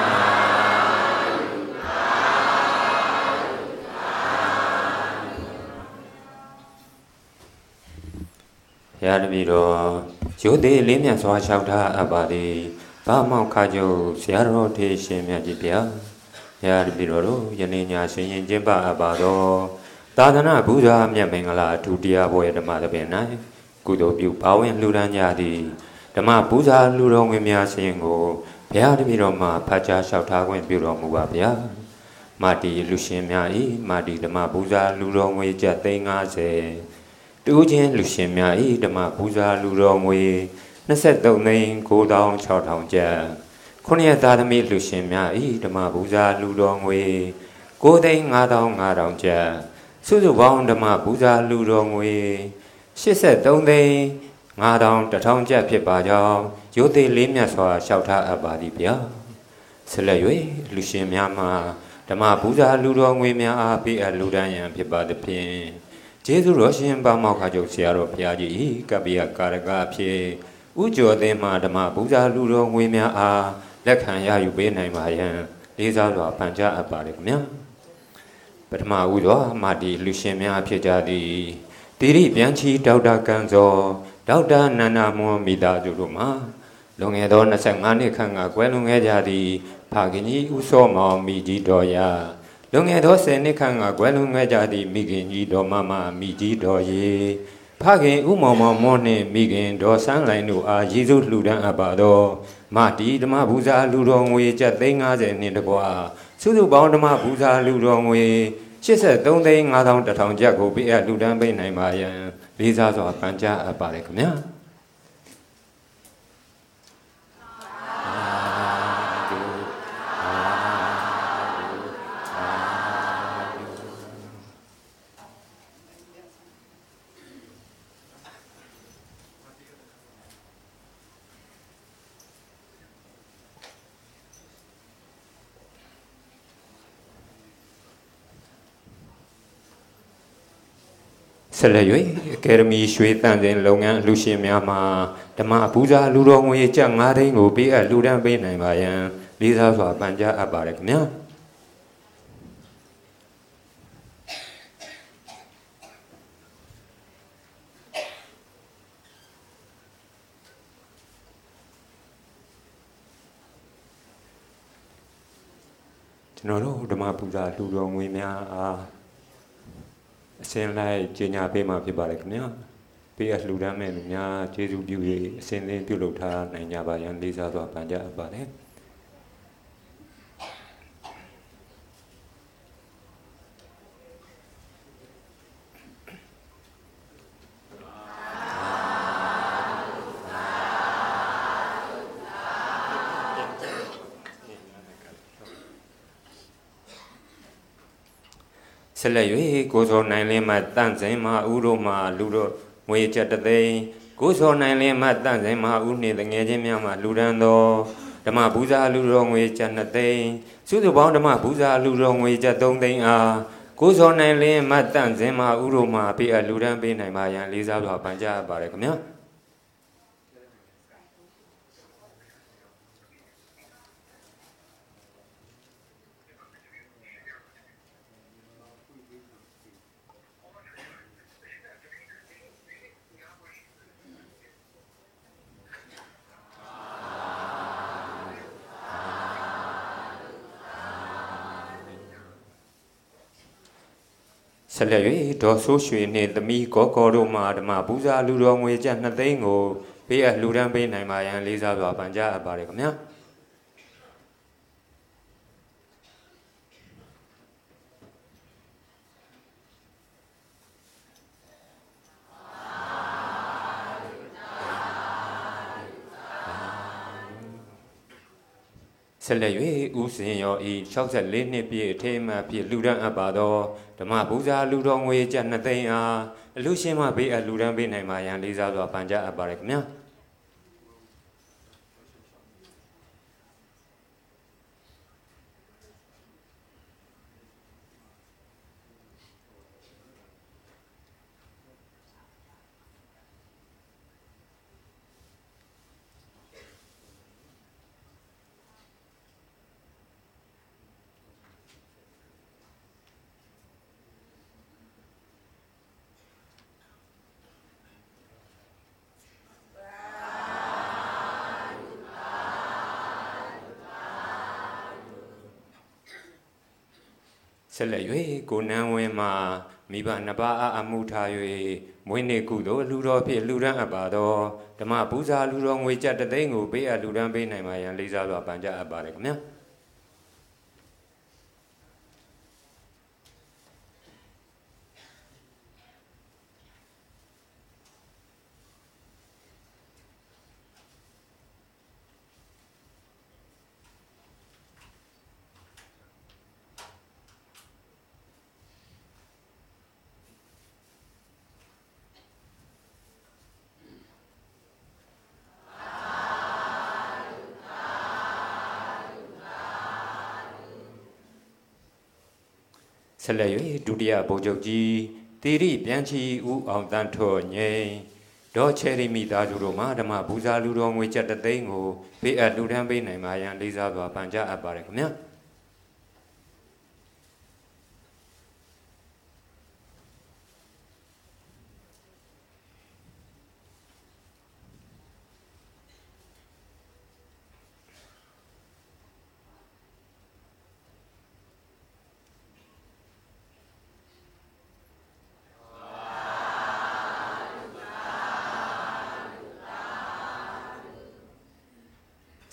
ရတပြီတော့ရိုသေလေးမြတ်စွာလျှောက်ထားအပ်ပါသည်ဗမောက်ခါကျုပ်ဆရာတော်ထေရှင်မြတ်ကြီးဗျာရတပြီတော့ယနေ့ညရှင်ရင်ကျင်းပအပ်ပါတော့သာသနာဘုရားမြတ်မင်္ဂလာအထူးတရားပွဲဓမ္မသဘင်၌ကုသိုလ်ပြုပါဝင်လှူဒါန်းကြသည်ဓမ္မပူဇာလူတော်ဝင်များရှင်ကိုဘုရားတပည့်တော်မှာဖတ်ကြားလျှောက်ထားခွင့်ပြုတော်မူပါဗျာမာတီလူရှင်များဤမာတီဓမ္မပူဇာလူတော်ငွေကျပ်350တူချင်းလူရှင်များဤဓမ္မပူဇာလူတော်ငွေ23,96000ကျပ်ခုနှစ်သားသမီးလူရှင်များဤဓမ္မပူဇာလူတော်ငွေ9,500,500ကျပ်စုစုပေါင်းဓမ္မပူဇာလူတော်ငွေ83,500,1,000ကျပ်ဖြစ်ပါကြောင်းရိုသေလေးမြတ်စွာလျှောက်ထားအပ်ပါသည်ဗျာဆက်လက်၍လူရှင်များမှာဓမ္မပူဇာလူတော်ငွေများအားပေးအပ်လူဒန်းရန်ဖြစ်ပါသဖြင့်ကျေးဇူးတော်ရှင်ဗမောက္ခချုပ်ဆရာတော်ဘုရားကြီးဤကပ္ပိယကာရကအဖြစ်ဥကျော်သင်မှဓမ္မပူဇာလူတော်ငွေများအားလက်ခံရယူပေးနိုင်ပါရန်လေးစားစွာပန်ကြားအပ်ပါတယ်ခင်ဗျာပထမဦးစွာမာတီလူရှင်များဖြစ်ကြသည်တိရိပြန်ချီဒေါက်တာကန်စောဒေါက်တာနန္ဒမွန်မိသားစုတို့မှာလွန်ခဲ့သော25နှစ်ခန့်ကကွယ်လွန်ခဲ့ကြသည့်ဖခင်ကြီးဥစောမောင်မိကြီးတော်ရာလုံငယ်သော10နှစ်ခန့်ကကွယ်လွန်ခဲ့ကြသည့်မိခင်ကြီးတော်မမမိကြီးတော်ရေဖခင်ဥမောင်မောင်မောနှင့်မိခင်တော်ဆန်းလိုင်တို့အားယေရှုလှူဒန်းအပ်ပါသောမတီဓမ္မဘူဇာလူတော်ငွေကျပ်350နှင့်တကွာစုစုပေါင်းဓမ္မဘူဇာလူတော်ငွေ83,500,000 ကျပ်ကိုပေးအပ်လှူဒန်းပေးနိုင်ပါရန်လေးစားစွာပန်ကြားအပ်ပါတယ်ခင်ဗျာဆက်လက်၍အကယ်ဒမီရွှေတန့်စဉ်လုပ်ငန်းလူရှင်များမှဓမ္မပူဇာလူတော်ငွေကျပ်9သိန်းကိုပေးအပ်လှူဒန်းပေးနိုင်ပါရန်လေးစားစွာပန်ကြားအပ်ပါတယ်ခင်ဗျာကျွန်တော်တို့ဓမ္မပူဇာလူတော်ငွေများအားအစဉ်လိုက်ကြေညာပေးမှာဖြစ်ပါတယ်ခင်ဗျာပေးအပ်လှူဒန်းမဲ့လူများကျေးဇူးပြု၍အစဉ်သင်းပြုလုပ်ထားနိုင်ကြပါရန်လေးစားစွာပန်ကြားအပ်ပါတယ်ဆက်လက်၍ကိုစောနိုင်လင်းမှတန့်စင်မှာဥတို့မှာလူတို့ငွေကျပ်3သိန်းကိုစောနိုင်လင်းမှတန့်စင်မှာဥနှင့်တငယ်ချင်းများမှလူဒန်းသောဓမ္မဘူဇာလူတော်ငွေကျပ်2သိန်းစုစုပေါင်းဓမ္မဘူဇာလူတော်ငွေကျပ်3သိန်းအားကိုစောနိုင်လင်းမှတန့်စင်မှာဥတို့မှာပေးအပ်လူဒန်းပေးနိုင်ပါရန်လေးစားစွာပန်ကြားအပ်ပါတယ်ခင်ဗျာဆက်လက်၍ဒေါ်ဆိုးရွှေနှင့်သမီးကောကောတို့မှဓမ္မပူဇာလူတော်ငွေကျပ်2သိန်းကိုပေးအပ်လှူဒန်းပေးနိုင်ပါရန်လေးစားစွာပန်ကြားအပ်ပါတယ်ခင်ဗျာဆက်လက်၍ဦးစင်ရောဤ64နှစ်ပြည့်အထိမ်းအမှတ်ဖြင့်လှူဒန်းအပ်ပါသောဓမ္မပူဇာလူတော်ငွေကျပ်2သိန်းအားအလှရှင်မှပေးအပ်လှူဒန်းပေးနိုင်ပါရန်လေးစားစွာပန်ကြားအပ်ပါရခင်ဗျာဆက်လက်၍ကိုနန်းဝင်းမှာမိဘနှစ်ပါးအားအမှုထား၍မွေးနေ့ကုသိုလ်လူတော်ဖြင့်လှူဒန်းအပ်ပါသောဓမ္မပူဇာလူတော်ငွေကျပ်3သိန်းကိုပေးအပ်လှူဒန်းပေးနိုင်ပါရန်လေးစားစွာပန်ကြားအပ်ပါတယ်ခင်ဗျာဆက်လက်၍ဒုတိယဗိုလ်ချုပ်ကြီးတိရိပြန်ချီဦးအောင်တန်းထွန်းငိမ့်ဒေါ်ချယ်ရီမိသားစုတို့မှဓမ္မဘူဇာလူတော်ငွေကျပ်3သိန်းကိုပေးအပ်လှူဒန်းပေးနိုင်ပါရန်လေးစားစွာပန်ကြားအပ်ပါတယ်ခင်ဗျာ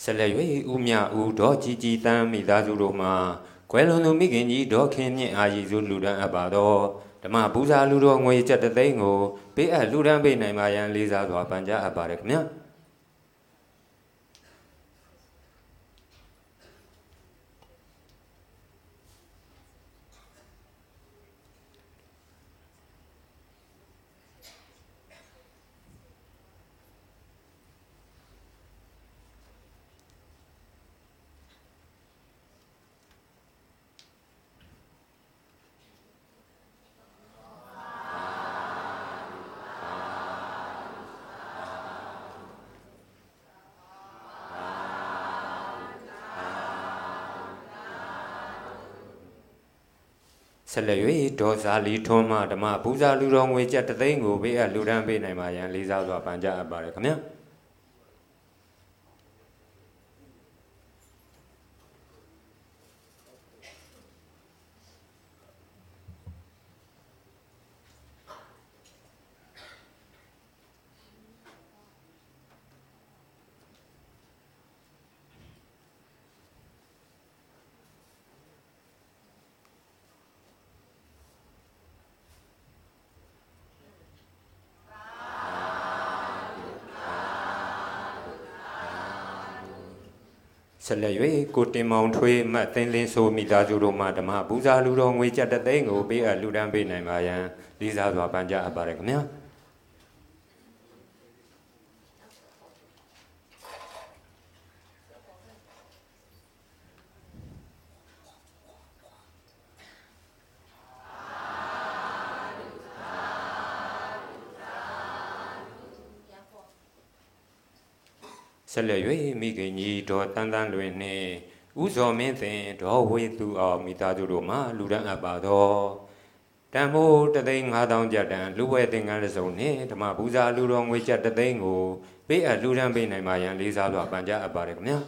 ဆက်လက်၍ဦးမြဦးဒေါ်ကြီးကြီးတန်းမိသားစုတို့မှကွယ်လွန်သူမိခင်ကြီးဒေါ်ခင်မြင့်အာရီစုလူဒန်းအပ်ပါသောဓမ္မပူဇာလူတော်ငွေကျပ်3 သိန်းကိုပေးအပ်လူဒန်းပေးနိုင်ပါရန်လေးစားစွာပန်ကြားအပ်ပါရခင်ဗျာဆက်လက်၍ဒေါ်စာလီထွန်းမှဓမ္မပူဇာလူတော်ငွေကျပ်3 သိန်းကိုပေးအပ်လူဒန်းပေးနိုင်ပါရန်လေးစားစွာပန်ကြားအပ်ပါရခင်ဗျာဆက်လက်၍ကိုတင်မောင်ထွေးမှတ်သိန်းလင်းဆိုမိသားစုတို့မှဓမ္မပူဇာလူတော်ငွေကျပ်3 သိန်းကိုပေးအပ်လူဒန်းပေးနိုင်ပါရန်လေးစားစွာပန်ကြားအပ်ပါရခင်ဗျာဆက်လက်၍မိခင်ကြီးဒေါ်တန်းတန်းလွင်နှင့်ဦးစောမင်းသင်ဒေါ်ဝေသူအောင်မိသားစုတို့မှလူဒန်းအပ်ပါသောတန်ဖိုး1,500,000ကျပ်တန်လူဝဲသင်္ကန်းတစ်စုံနှင့်ဓမ္မပူဇာလူတော်ငွေကျပ်3 သိန်းကိုပေးအပ်လူဒန်းပေးနိုင်ပါရန်လေးစားစွာပန်ကြားအပ်ပါရခင်ဗျာ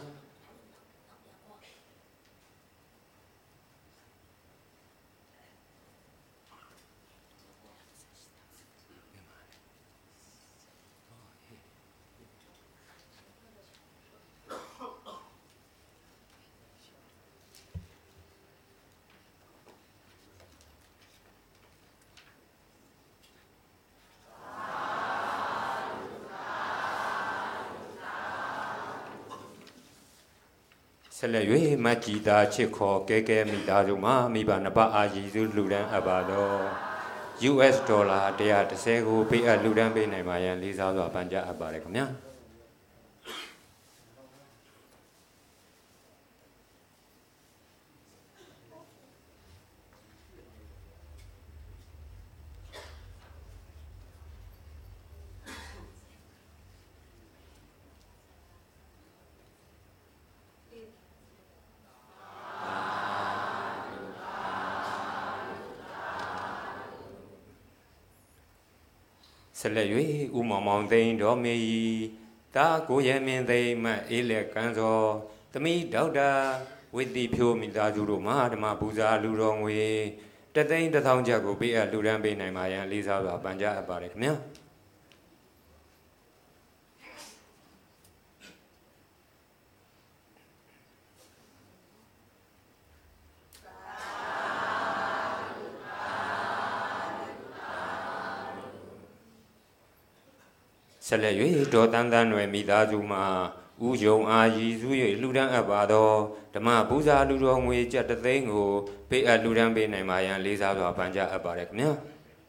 ဆက်လက်၍မတ်ကြီးသားချစ်ခေါ်ကဲကဲမိသားစုမှမိဘနှစ်ပါးအာရည်စုလူဒန်းအပ်ပါသော US ဒေါ်လာ130ကိုပေးအပ်လူဒန်းပေးနိုင်ပါရန်လေးစားစွာပန်ကြားအပ်ပါရခင်ဗျာဆက်လက်၍ဦးမောင်မောင်သိန်းဒေါ်မေကြီးတာကိုရဲမင်းသိန်းမှအေးလက်ကန်းစောသမီးဒေါက်တာဝိတိဖြိုးမိသားစုတို့မှဓမ္မပူဇာလူတော်ငွေ1,100,000ကျပ်ကိုပေးအပ်လူဒန်းပေးနိုင်ပါရန်လေးစားစွာပန်ကြားအပ်ပါရခင်ဗျာဆက်လက်၍ဒေါ်တန်းတန်းွယ်မိသားစုမှဦးယုံအာရည်စု၍လူဒန်းအပ်ပါသောဓမ္မပူဇာလူတော်ငွေကျပ်3 သိန်းကိုပေးအပ်လူဒန်းပေးနိုင်ပါရန်လေးစားစွာပန်ကြားအပ်ပါရခင်ဗျာ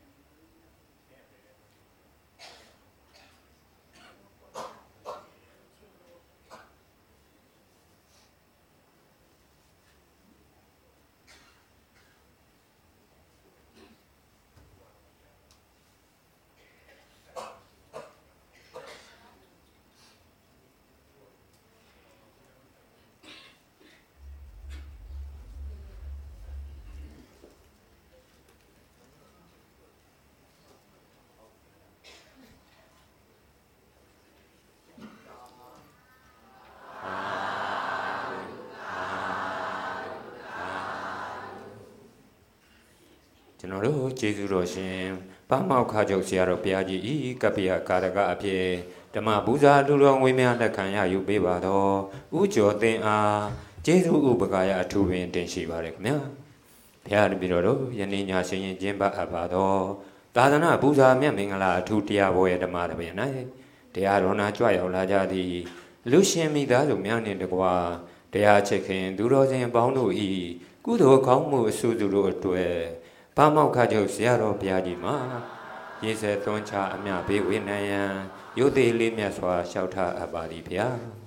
ကျွန်တော်တို့ကျေးဇူးတော်ရှင်ဗမောက်ခါချုပ်ဆရာတော်ဘုရားကြီးဤကပ္ပိယကာရကအဖြစ်ဓမ္မပူဇာလူတော်ဝိမြလက်ခံရယူပေးပါတော့ဥကျော်သင်အားကျေးဇူးဥပကာယအထူးပင်တင်ရှိပါရခင်ဗျာဘုရားတပည့်တော်တို့ယနေ့ညရှင်ရင်ကျင်းပအပ်ပါတော့သာသနာပူဇာမြတ်မင်္ဂလာအထူးတရားဘောရဲ့ဓမ္မတပည့်၌တရားတော်နာကြွရောက်လာကြသည်လူရှင်မိသားစုများနှင့်တကွာတရားချစ်ခင်သူတော်စင်ပေါင်းတို့ဤကုသိုလ်ကောင်းမှုအစုစုတို့အတွက်ဘာမောက်ခချုပ်ဆရာတော်ဘုရားကြီးမှာရေစဲသွန်းချအမြဘေးဝိနယံရုပ်သေးလေးမြတ်စွာလျှောက်ထားအပ်ပါသည်ဗျာ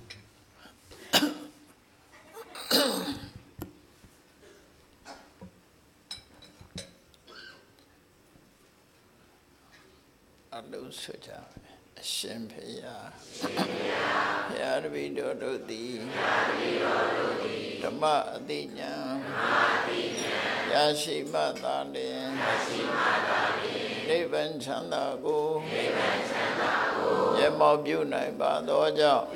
အလုံးစုကြအရှင်ဘုရားဘုရားတပည့်တော်တို့သည်ဓမ္မအသိဉာဏ်ရရှိမှသာလျှင်နိဗ္ဗာန်ချမ်းသာကိုမျက်မှောက်ပြုနိုင်ပါသောကြောင့်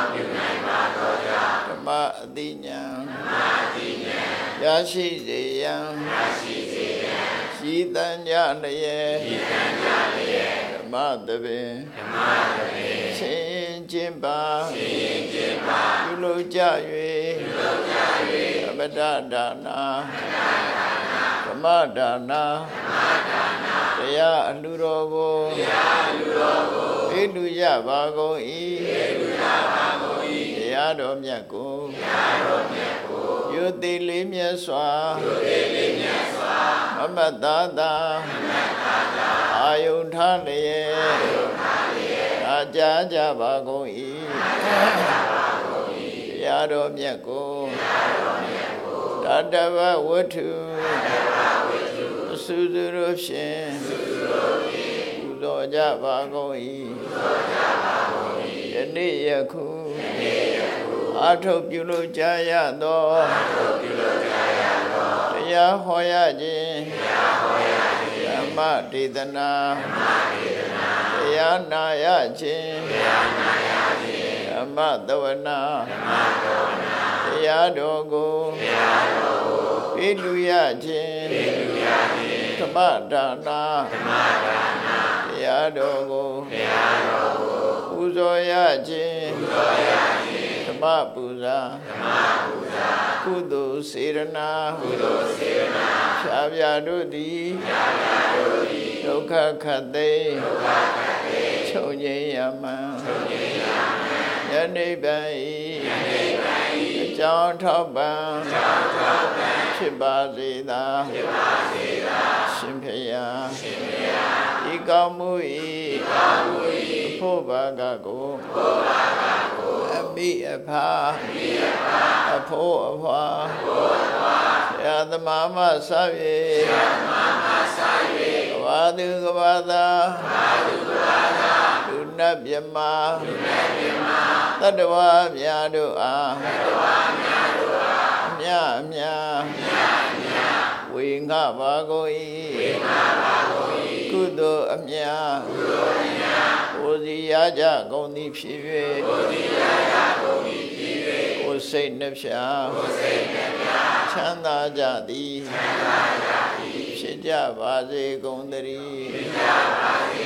ဓမ္မအသိဉာဏ်ရရှိစေရန်ရည်တန်ကြလျက်ဓမ္မသဘင်ဆင်းရင်ကျင့်ပါပြုလုပ်ကြ၍အပဒဒါနာဓမ္မဒါနာတရားအလှတော်ကိုဧလူရပါကုန်၏တရားတော်မြတ်ကိုယုတိလေးမြတ်စွာမမတ်သာသာအာယုန်ထားလျက်အာကြာကြပါကုန်၏တရားတော်မြတ်ကိုတတဗဝတ္ထုအစုစုတို့ဖြင့်ပူဇော်ကြပါကုန်၏ယနေ့ယခုအာထုတ်ပြုလို့ကြရသောတရားဟောရခြင်းဓမ္မဒေသနာတရားနာရခြင်းဓမ္မသဝနာတရားတော်ကိုပြုလူရခြင်းဓမ္မဒါနာတရားတော်ကိုပူဇော်ရခြင်းဓမ္မပူဇာကုသိုလ်စေရနာဖြာဖြာတို့သည်ဒုက္ခခတ်သိချုပ်ငြိမ်းရမှန်ယနေ့ပင်အကြောင်းထောက်ပံ့ဖြစ်ပါစေသာရှင်ဖေယဤကောင်းမှုဤအဖို့ဘာကကိုအမိအဖာအဖို့အဖွာဆရာသမားမဆပ်၍ကဘာသူကဘာသာလူနတ်မြမတတ္တဝါများတို့အားမြအမြဝေငှပါကုန်၏ကုသိုလ်အမြကိုစီရကြကုန်သည်ဖြစ်၍ကိုစိတ်နှဖျားချမ်းသာကြသည်ဖြစ်ကြပါစေကုန်သတည်း